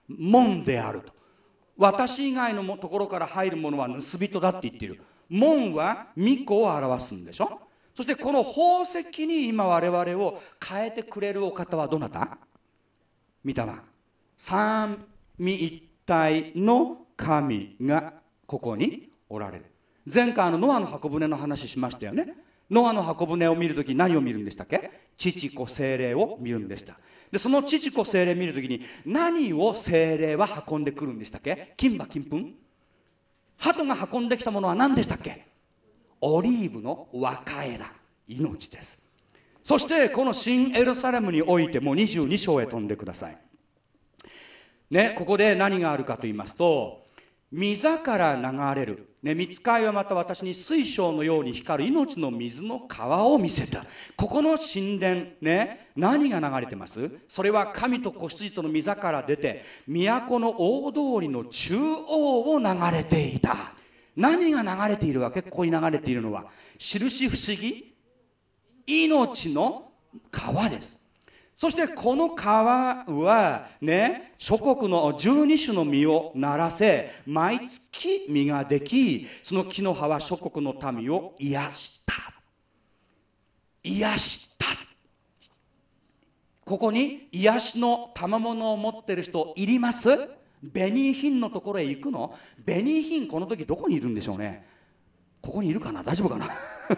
門であると。私以外のところから入るものは盗人だって言っている。門は御子を表すんでしょ。そしてこの宝石に今我々を変えてくれるお方はどなた？御霊。三位一体の神がここにおられる。前回のノアの箱舟の話しましたよね。ノアの箱舟を見るとき何を見るんでしたっけ？父子精霊を見るんでした。でその父子精霊見るときに何を精霊は運んでくるんでしたっけ？金馬金粉。鳩が運んできたものは何でしたっけ？オリーブの若枝、命です。そしてこの新エルサレムにおいてもにじゅうに章へ飛んでくださいね。ここで何があるかと言いますと、溝から流れる、ね、御使いはまた私に水晶のように光る命の水の川を見せた。ここの神殿、ね、何が流れてます？それは神と子羊との溝から出て都の大通りの中央を流れていた。何が流れているわけ？ここに流れているのは印不思議、命の川です。そしてこの川はね、諸国のじゅうに種の実をならせ、毎月実ができ、その木の葉は諸国の民を癒した癒したここに癒しの賜物を持っている人いります？ベニーヒンのところへ行くの？ベニーヒンこの時どこにいるんでしょうね。ここにいるかな？大丈夫かな？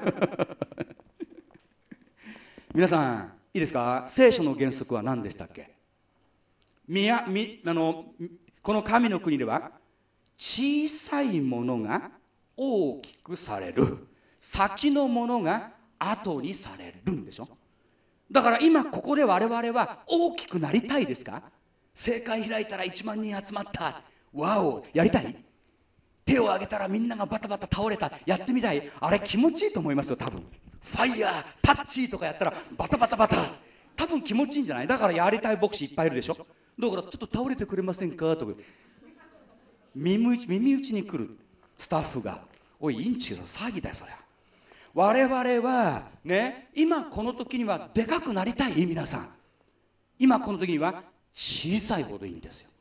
皆さんいいですか？聖書の原則は何でしたっけ？みやみあのこの神の国では小さいものが大きくされる、先のものが後にされるんでしょ。だから今ここで我々は大きくなりたいですか？正解開いたらいちまんにん集まった、わお、やりたい？手を挙げたらみんながバタバタ倒れた、やってみたい？あれ気持ちいいと思いますよ。多分ファイヤータッチとかやったらバタバタバタ、多分気持ちいいんじゃない？だからやりたい牧師いっぱいいるでしょ。だからちょっと倒れてくれませんかとか耳打ち耳打ちに来るスタッフが、おいインチの騒ぎだよそりゃ。我々はね、今この時にはでかくなりたい？皆さん今この時には小さいほどいいんですよ。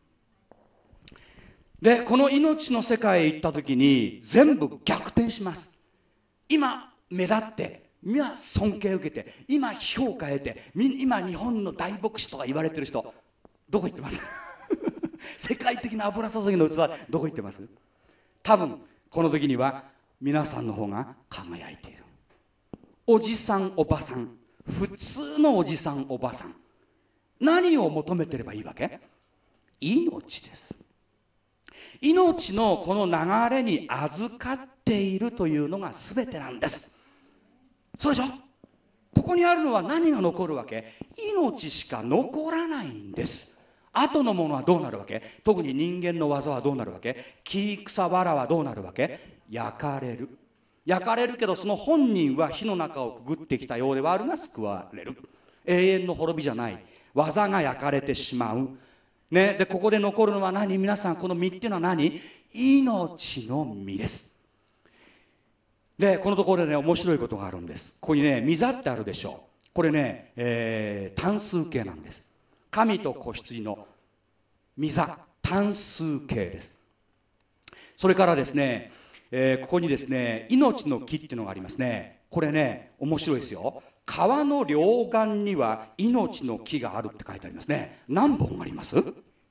でこの命の世界へ行った時に全部逆転します。今目立って今尊敬を受けて今評価を得て今日本の大牧師とか言われてる人どこ行ってます？世界的な油注ぎの器どこ行ってます？多分この時には皆さんの方が輝いている。おじさんおばさん、普通のおじさんおばさん、何を求めてればいいわけ？命です。命のこの流れに預かっているというのが全てなんです。そうでしょ？ここにあるのは何が残るわけ？命しか残らないんです。後のものはどうなるわけ？特に人間の技はどうなるわけ？木草藁はどうなるわけ？焼かれる。焼かれるけどその本人は火の中をくぐってきたようではあるが救われる。永遠の滅びじゃない。技が焼かれてしまう、ね、でここで残るのは何？皆さんこの実っていうのは何？命の実です。でこのところでね面白いことがあるんです。ここにね溝ってあるでしょう。これね、えー、単数形なんです。神と子羊の溝、単数形です。それからですね、えー、ここにですね命の木っていうのがありますね。これね面白いですよ。川の両岸には命の木があるって書いてありますね。何本あります？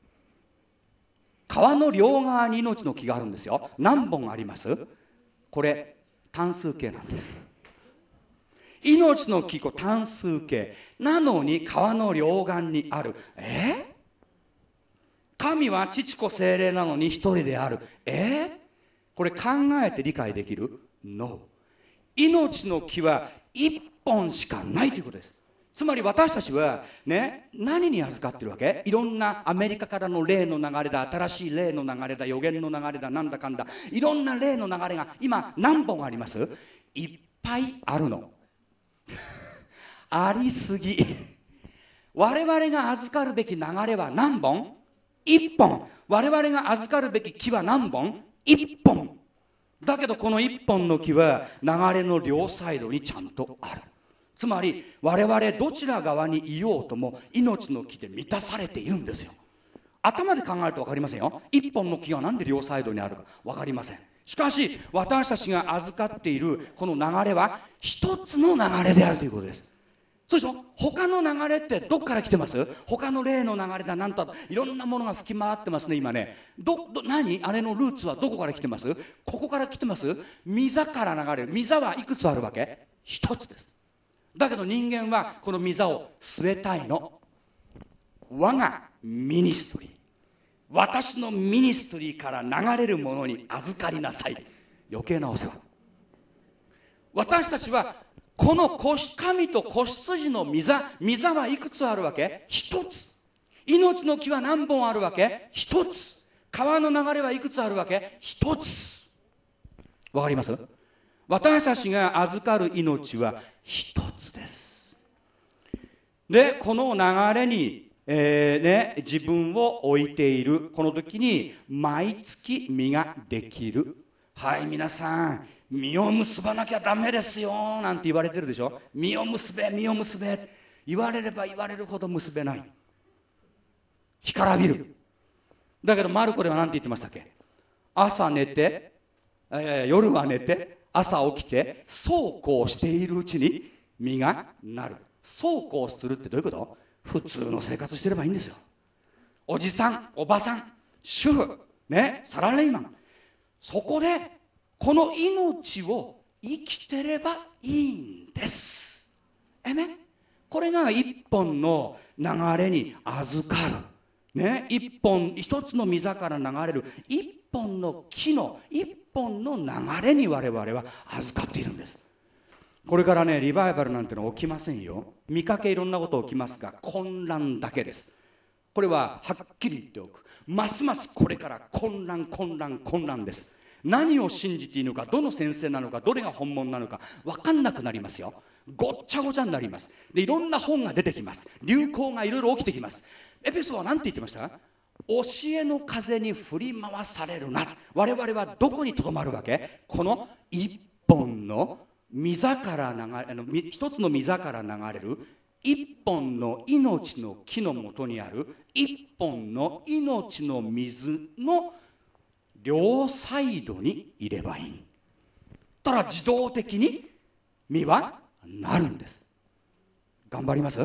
川の両側に命の木があるんですよ。何本あります？これ単数形なんです。命の木、単数形なのに川の両岸にある。えー、神は父子精霊なのに一人である。えー、これ考えて理解できる？ No。 命の木は一本しかないということです。つまり私たちはね、何に預かってるわけ？いろんなアメリカからの霊の流れだ、新しい霊の流れだ、予言の流れだ、なんだかんだ、いろんな霊の流れが今何本あります？いっぱいあるの。ありすぎ。我々が預かるべき流れは何本？いっぽん。我々が預かるべき木は何本？いっぽん。だけどこのいっぽんの木は流れの両サイドにちゃんとある。つまり我々どちら側にいようとも命の木で満たされているんですよ。 頭で考えると分かりませんよ。一本の木がなんで両サイドにあるか分かりません。しかし私たちが預かっているこの流れは一つの流れであるということです。そうでしょ。他の流れってどっから来てます？他の霊の流れだなんといろんなものが吹き回ってますね今ね。どど何あれのルーツはどこから来てます？ここから来てます。溝から流れる。溝はいくつあるわけ？一つです。だけど人間はこの溝を据えたいの。我がミニストリー、私のミニストリーから流れるものに預かりなさい。余計なお世話。私たちはこの神と子羊の溝、溝はいくつあるわけ？一つ。命の木は何本あるわけ？一つ。川の流れはいくつあるわけ？一つ。わかります？私たちが預かる命は一つです。で、この流れにえーね、自分を置いているこの時に毎月実ができる。はい、皆さん実を結ばなきゃダメですよなんて言われてるでしょ。実を結べ実を結べ言われれば言われるほど結べない。干からびる。だけどマルコでは何て言ってましたっけ？朝寝て、えー、夜は寝て朝起きてそうこうしているうちに実がなる。そうこうするってどういうこと？普通の生活してればいいんですよ。おじさん、おばさん、主婦、ね、サラリーマン。そこでこの命を生きてればいいんです。えね、これが一本の流れに預かる。ね、一本、一つの溝から流れる一本の木の一本の流れに我々は預かっているんです。これからね、リバイバルなんてのは起きませんよ。見かけいろんなこと起きますが、混乱だけです。これははっきり言っておく。ますますこれから混乱、混乱、混乱です。何を信じていいのか、どの先生なのか、どれが本物なのか、分かんなくなりますよ。ごっちゃごちゃになります。で、いろんな本が出てきます。流行がいろいろ起きてきます。エペソは何て言ってました？教えの風に振り回されるな。我々はどこにとどまるわけ？この一本の溝から流れ、あの一つの溝から流れる一本の命の木のもとにある一本の命の水の両サイドにいればいい。たら自動的に実はなるんです。頑張ります？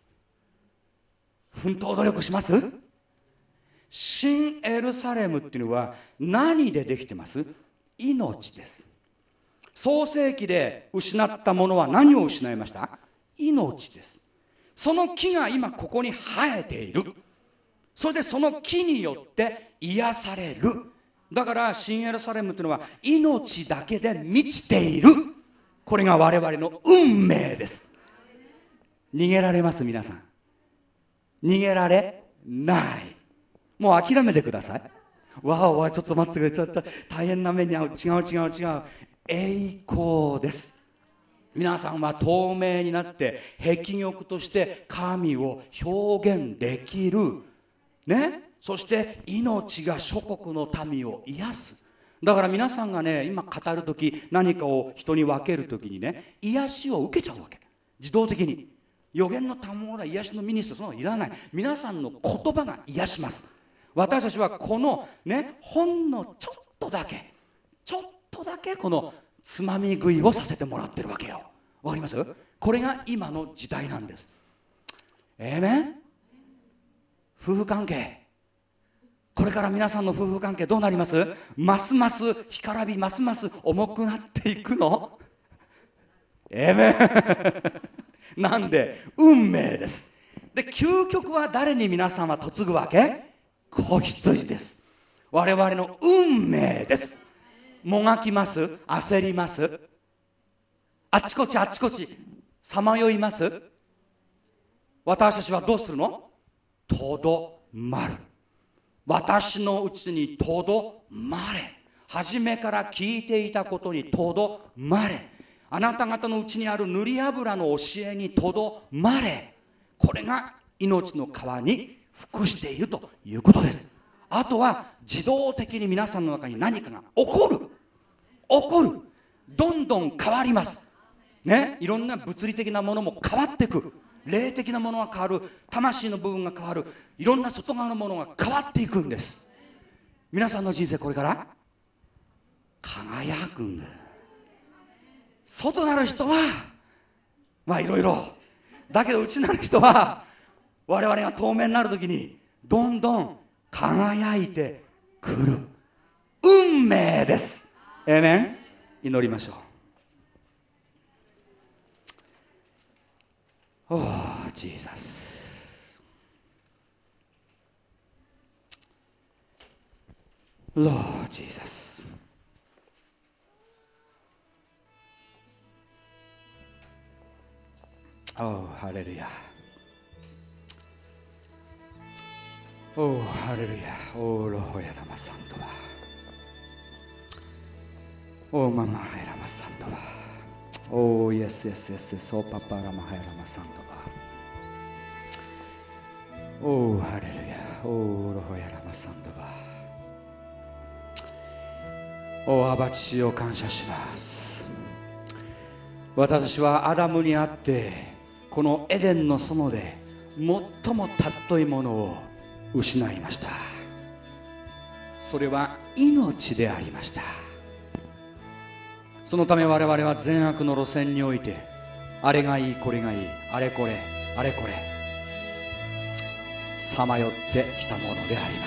奮闘努力します？新エルサレムっていうのは何でできてます？命です。創世記で失ったものは何を失いました？命です。その木が今ここに生えている。それでその木によって癒される。だから新エルサレムというのは命だけで満ちている。これが我々の運命です。逃げられます？皆さん逃げられない。もう諦めてください。わおわちょっと待ってくれ、ちょっと大変な目に遭う。違う違う違う。栄光です。皆さんは透明になって壁玉として神を表現できるね。そして命が諸国の民を癒す。だから皆さんがね、今語るとき、何かを人に分けるときにね、癒しを受けちゃうわけ。自動的に予言の賜物だ、癒しのミニスト、そんなのいらない。皆さんの言葉が癒します。私たちはこのね、ほんのちょっとだけちょっとだけこのつまみ食いをさせてもらってるわけよ。わかります？これが今の時代なんです。ええね。夫婦関係、これから皆さんの夫婦関係どうなります？ますます干からび、ますます重くなっていくの？ええね。なんで運命です。で、究極は誰に皆さんは嫁ぐわけ？子羊です。我々の運命です。もがきます？焦ります？あちこちあちこちさまよいます？私たちはどうするの？とどまる。私のうちにとどまれ。初めから聞いていたことにとどまれ。あなた方のうちにある塗り油の教えにとどまれ。これが命の川に服しているということです。あとは自動的に皆さんの中に何かが起こる。起こる。どんどん変わります。ね、いろんな物理的なものも変わっていく。 霊的なものが変わる、魂の部分が変わる、いろんな外側のものが変わっていくんです。皆さんの人生これから輝くんだよ。外なる人はまあいろいろだけど、内なる人は我々が透明になるときにどんどん輝いてくる運命です。エーメン。祈りましょう。おー、ジーザス。ロー、ジーザス。おー、ハレルヤ。おー、ハレルヤ。おー、ロホヤラマサンドバ。おー、ママハヤラマサンドバ。おー、イエスイエスイエスイエス。おー、パパラマハヤラマサンドバ。おー、ハレルヤ。おー、ロホヤラマサンドバ。おー、アバ父を感謝します。私はアダムにあってこのエデンの園で最も尊いものを失いました。それは命でありました。そのため我々は善悪の路線において、あれがいいこれがいい、あれこれあれこれさまよってきたものであります。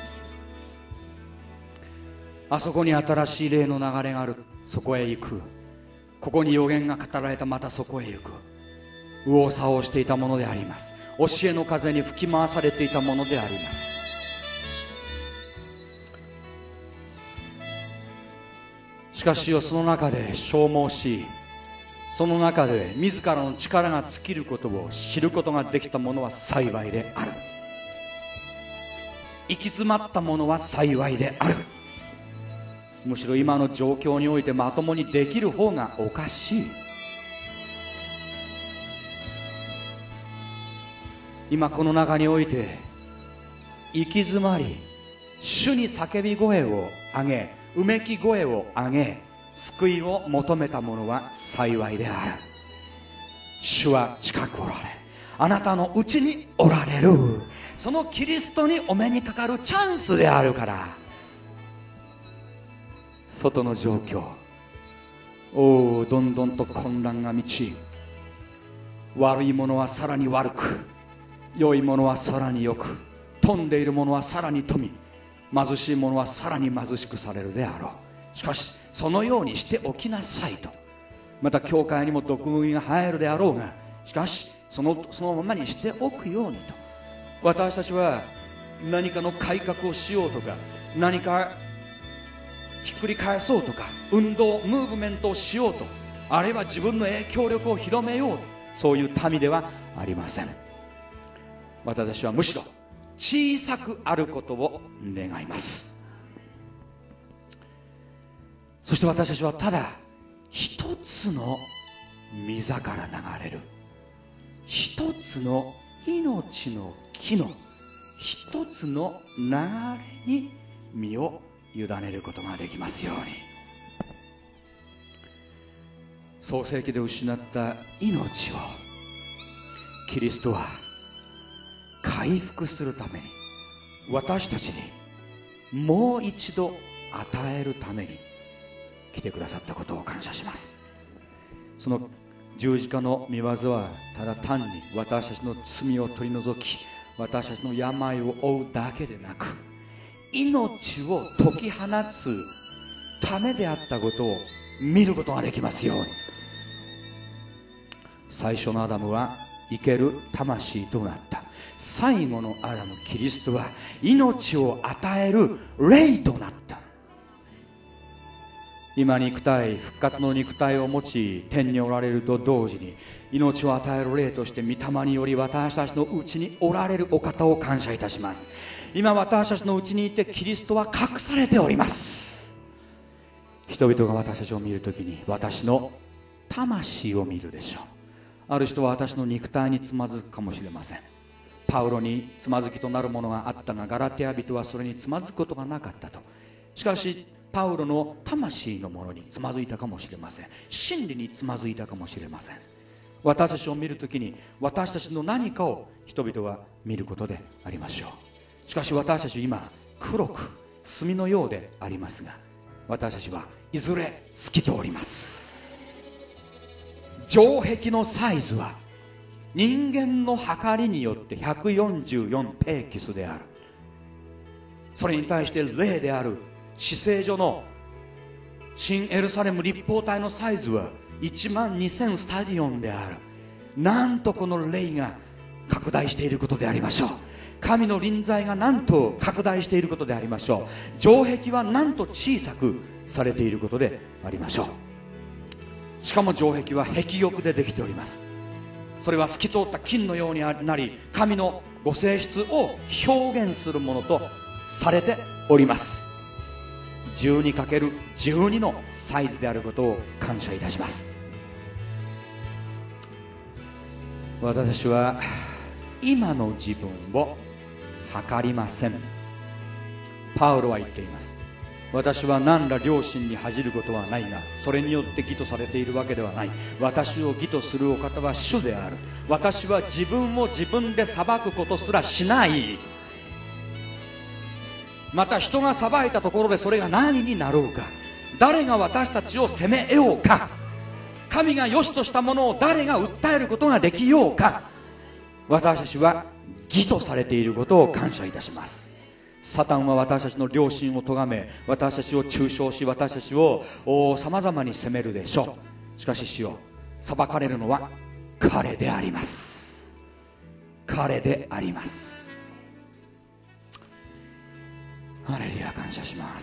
あそこに新しい霊の流れがある、そこへ行く。ここに予言が語られた、またそこへ行く。右往左往していたものであります。教えの風に吹き回されていたものであります。しかしよ、その中で消耗し、その中で自らの力が尽きることを知ることができたものは幸いである。行き詰まったものは幸いである。むしろ今の状況においてまともにできる方がおかしい。今この中において行き詰まり、主に叫び声を上げ、うめき声を上げ、救いを求めた者は幸いである。主は近くおられ、あなたのうちにおられる。そのキリストにお目にかかるチャンスであるから、外の状況、おお、どんどんと混乱が満ち、悪いものはさらに悪く、良いものはさらに良く、富んでいるものはさらに富み、貧しいものはさらに貧しくされるであろう。しかしそのようにしておきなさいと。また教会にも毒麦が入るであろうが、しかしそのそのままにしておくようにと。私たちは何かの改革をしようとか、何かひっくり返そうとか、運動ムーブメントをしようと、あるいは自分の影響力を広めようと、そういう民ではありません。私たちはむしろ小さくあることを願います。そして私たちはただ一つの溝から流れる一つの命の木の一つの流れに身を委ねることができますように。創世記で失った命をキリストは回復するために、私たちにもう一度与えるために来てくださったことを感謝します。その十字架の御業はただ単に私たちの罪を取り除き、私たちの病を負うだけでなく、命を解き放つためであったことを見ることができますように。最初のアダムは生ける魂となった。最後のアダムキリストは命を与える霊となった。今肉体、復活の肉体を持ち天におられると同時に、命を与える霊として御霊により私たちのうちにおられるお方を感謝いたします。今私たちのうちにいてキリストは隠されております。人々が私たちを見るときに私の魂を見るでしょう。ある人は私の肉体につまずくかもしれません。パウロにつまずきとなるものがあったが、ガラテヤ人はそれにつまずくことがなかったと。しかしパウロの魂のものにつまずいたかもしれません。真理につまずいたかもしれません。 私たちを見るときに私たちの何かを人々が見ることでありましょう。しかし私たち今黒く墨のようでありますが、私たちはいずれ透き通ります。城壁のサイズは人間の測りによってひゃくよんじゅうよんペーキスである。それに対して霊である至聖所の新エルサレム立方体のサイズはいちまんにせんスタディオンである。なんとこの霊が拡大していることでありましょう。神の臨在がなんと拡大していることでありましょう。城壁はなんと小さくされていることでありましょう。しかも城壁は壁玉でできております。それは透き通った金のようになり、神のご性質を表現するものとされております。 じゅうにかけるじゅうに のサイズであることを感謝いたします。私は今の自分を測りません。パウロは言っています。私は何ら良心に恥じることはないが、それによって義とされているわけではない。私を義とするお方は主である。私は自分を自分で裁くことすらしない。また人が裁いたところでそれが何になろうか、誰が私たちを責めようか、神が良しとしたものを誰が訴えることができようか、私たちは義とされていることを感謝いたします。サタンは私たちの良心を咎め、私たちを中傷し、私たちをさまざまに責めるでしょう。しかし主よ、裁かれるのは彼であります。彼であります。ハレルヤ、感謝します。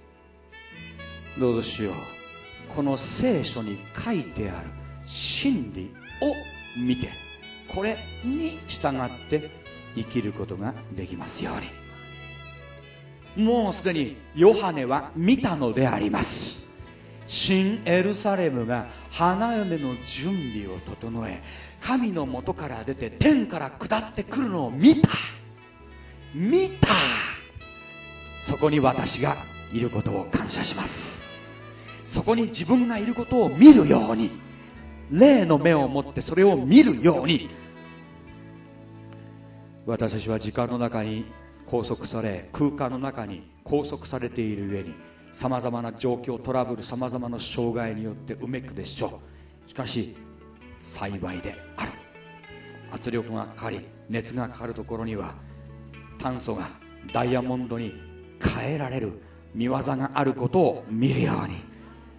どうぞ主よ、この聖書に書いてある真理を見て、これに従って生きることができますように。もうすでにヨハネは見たのであります。新エルサレムが花嫁の準備を整え、神の元から出て天から下ってくるのを見た見た。そこに私がいることを感謝します。そこに自分がいることを見るように、霊の目を持ってそれを見るように、私たちは時間の中に拘束され、空間の中に拘束されている上に、さまざまな状況、トラブル、さまざまな障害によってうめくでしょう。しかし幸いである。圧力がかかり熱がかかるところには炭素がダイヤモンドに変えられる見業があることを見るように、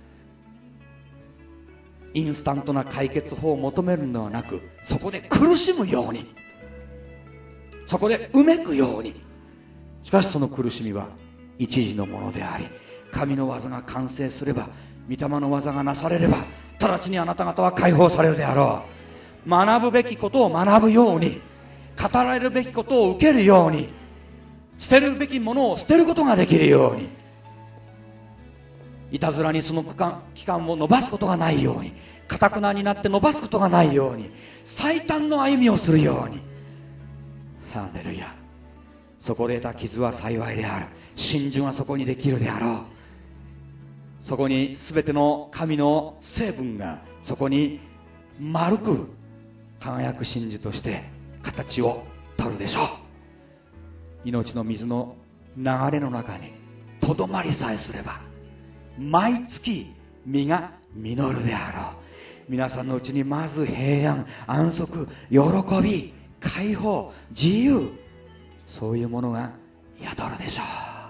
インスタントな解決法を求めるのではなく、そこで苦しむように、そこでうめくように。しかしその苦しみは一時のものであり、神の技が完成すれば、御霊の技がなされれば、直ちにあなた方は解放されるであろう。学ぶべきことを学ぶように、語られるべきことを受けるように、捨てるべきものを捨てることができるように、いたずらにその期間、期間を伸ばすことがないように、堅くなになって伸ばすことがないように、最短の歩みをするように。ハレルヤ。そこで得た傷は幸いである。真珠がそこにできるであろう。そこに全ての神の成分がそこに丸く輝く真珠として形を取るでしょう。命の水の流れの中にとどまりさえすれば、毎月実が実るであろう。皆さんのうちにまず平安、安息、喜び、解放、自由、そういうものが宿るでしょ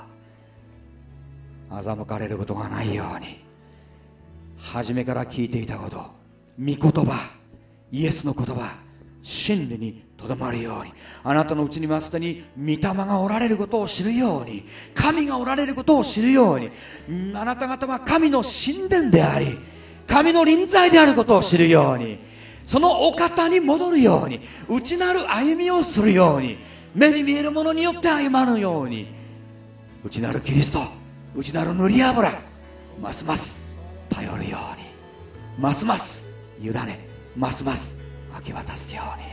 う。欺かれることがないように、初めから聞いていたこと、御言葉、イエスの言葉、真理にとどまるように、あなたのうちにはすでに御霊がおられることを知るように、神がおられることを知るように、あなた方は神の神殿であり、神の臨在であることを知るように、そのお方に戻るように、内なる歩みをするように、目に見えるものによって歩まぬように、内なるキリスト、内なる塗り油、ますます頼るように、ますます委ね、ますます明け渡すように。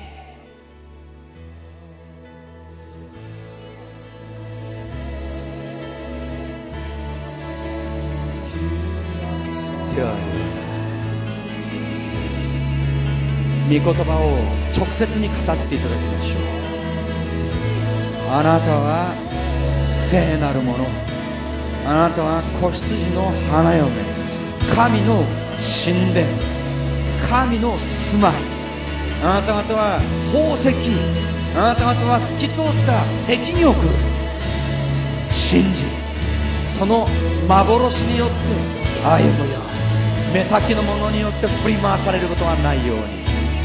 手を挙げてください。 御言葉を直接に語っていただきましょう。あなたは聖なるもの、あなたは子羊の花嫁、神の神殿、神の住まい、あなた方は宝石、あなた方は透き通った壁玉、信じその幻によって歩むように、目先のものによって振り回されることがないように。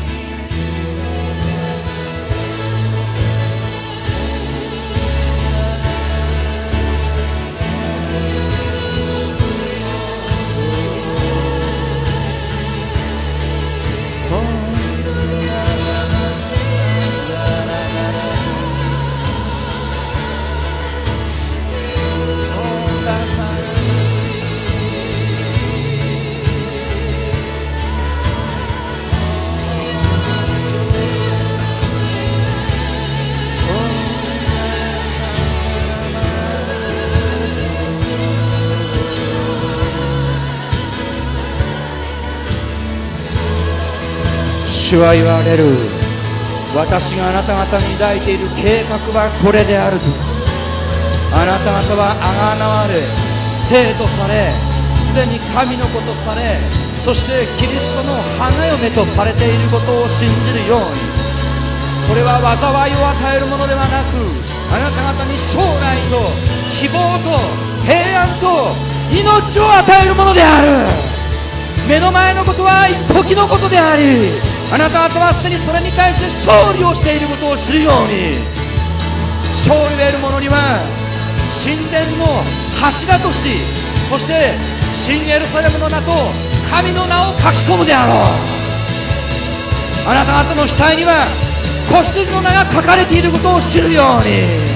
主は言われる。私があなた方に抱いている計画はこれであると。あなた方はあがなわれ、生とされ、すでに神の子とされ、そしてキリストの花嫁とされていることを信じるように。これは災いを与えるものではなく、あなた方に将来と希望と平安と命を与えるものである。目の前のことは一時のことであり、あなた方はすでにそれに対して勝利をしていることを知るように。勝利を得る者には神殿の柱とし、そして新エルサレムの名と神の名を書き込むであろう。あなた方の額には子羊の名が書かれていることを知るように。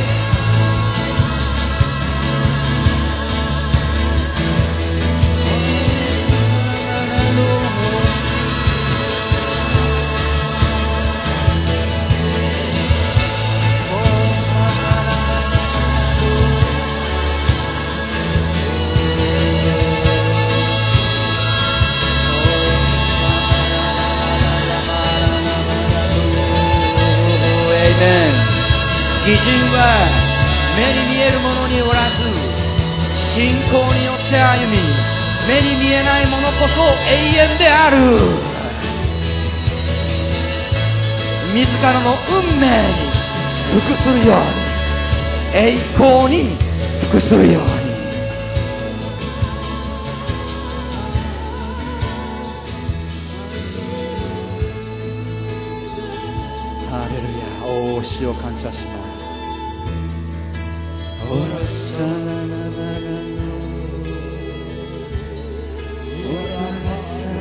義人は目に見えるものにおらず、信仰によって歩み、目に見えないものこそ永遠である。自らの運命に服するように、栄光に服するように。ハレルヤ、お主を感謝します。オラサナナナナオラサナ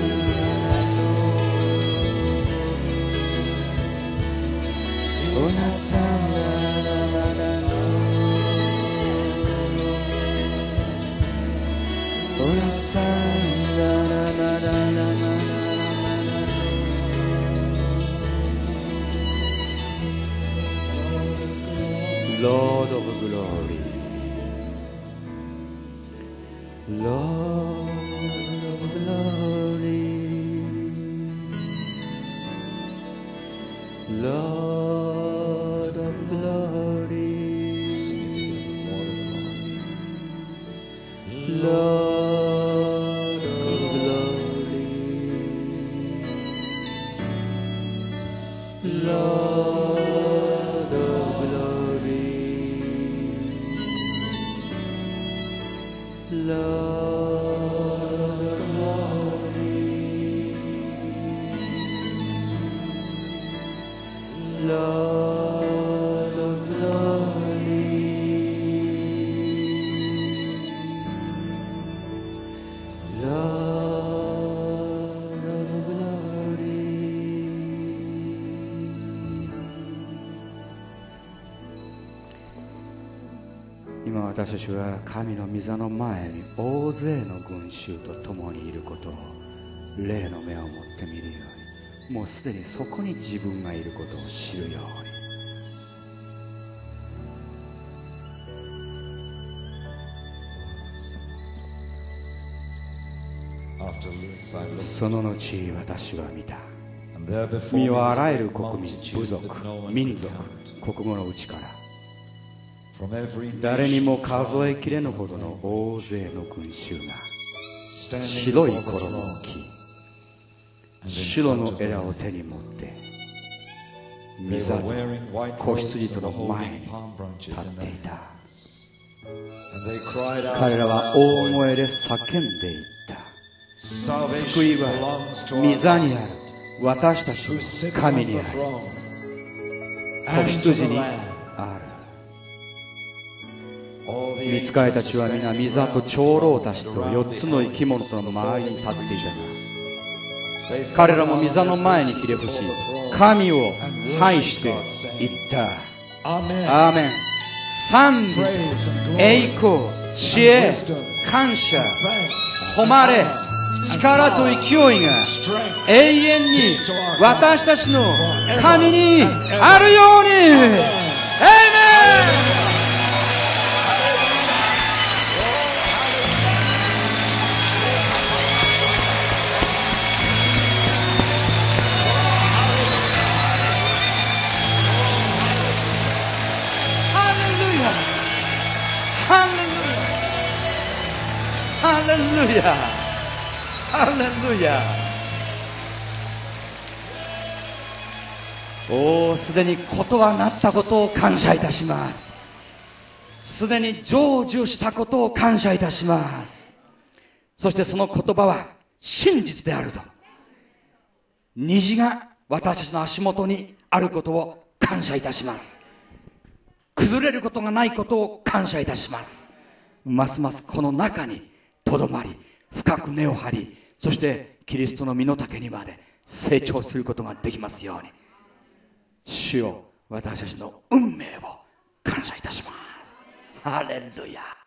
オラサナオラサナ Lord of glory, Lord of glory, Lord of glory, Lord of glory, Lord.今私たちは神の御座の前に大勢の群衆と共にいることを霊の目を持って見るように、もうすでにそこに自分がいることを知るように。その後私は見た。 身をあらゆる国民、部族、民族、国語のうちから誰にも数えきれぬほどの大勢の群衆が白い衣を着、白の枝を手に持って御座と子羊との前に立っていた。彼らは大声で叫んでいった。救いは御座にある、私たちの神にある、子羊にある。御使いたちは皆御座と長老たちと四つの生き物との周りに立っていたが、彼らも御座の前にひれ伏し、神を拝して言った。アーメン。賛美、栄光、知恵、感謝、誉れ、力と勢いが永遠に私たちの神にあるように。アーメン。ハレルヤ、ハレルヤ。おお、すでにことはなったことを感謝いたします。すでに成就したことを感謝いたします。そしてその言葉は真実であると、虹が私たちの足元にあることを感謝いたします。崩れることがないことを感謝いたします。ますますこの中にとどまり、深く根を張り、そしてキリストの身の丈にまで成長することができますように。主よ、私たちの運命を感謝いたします。ハレルヤ。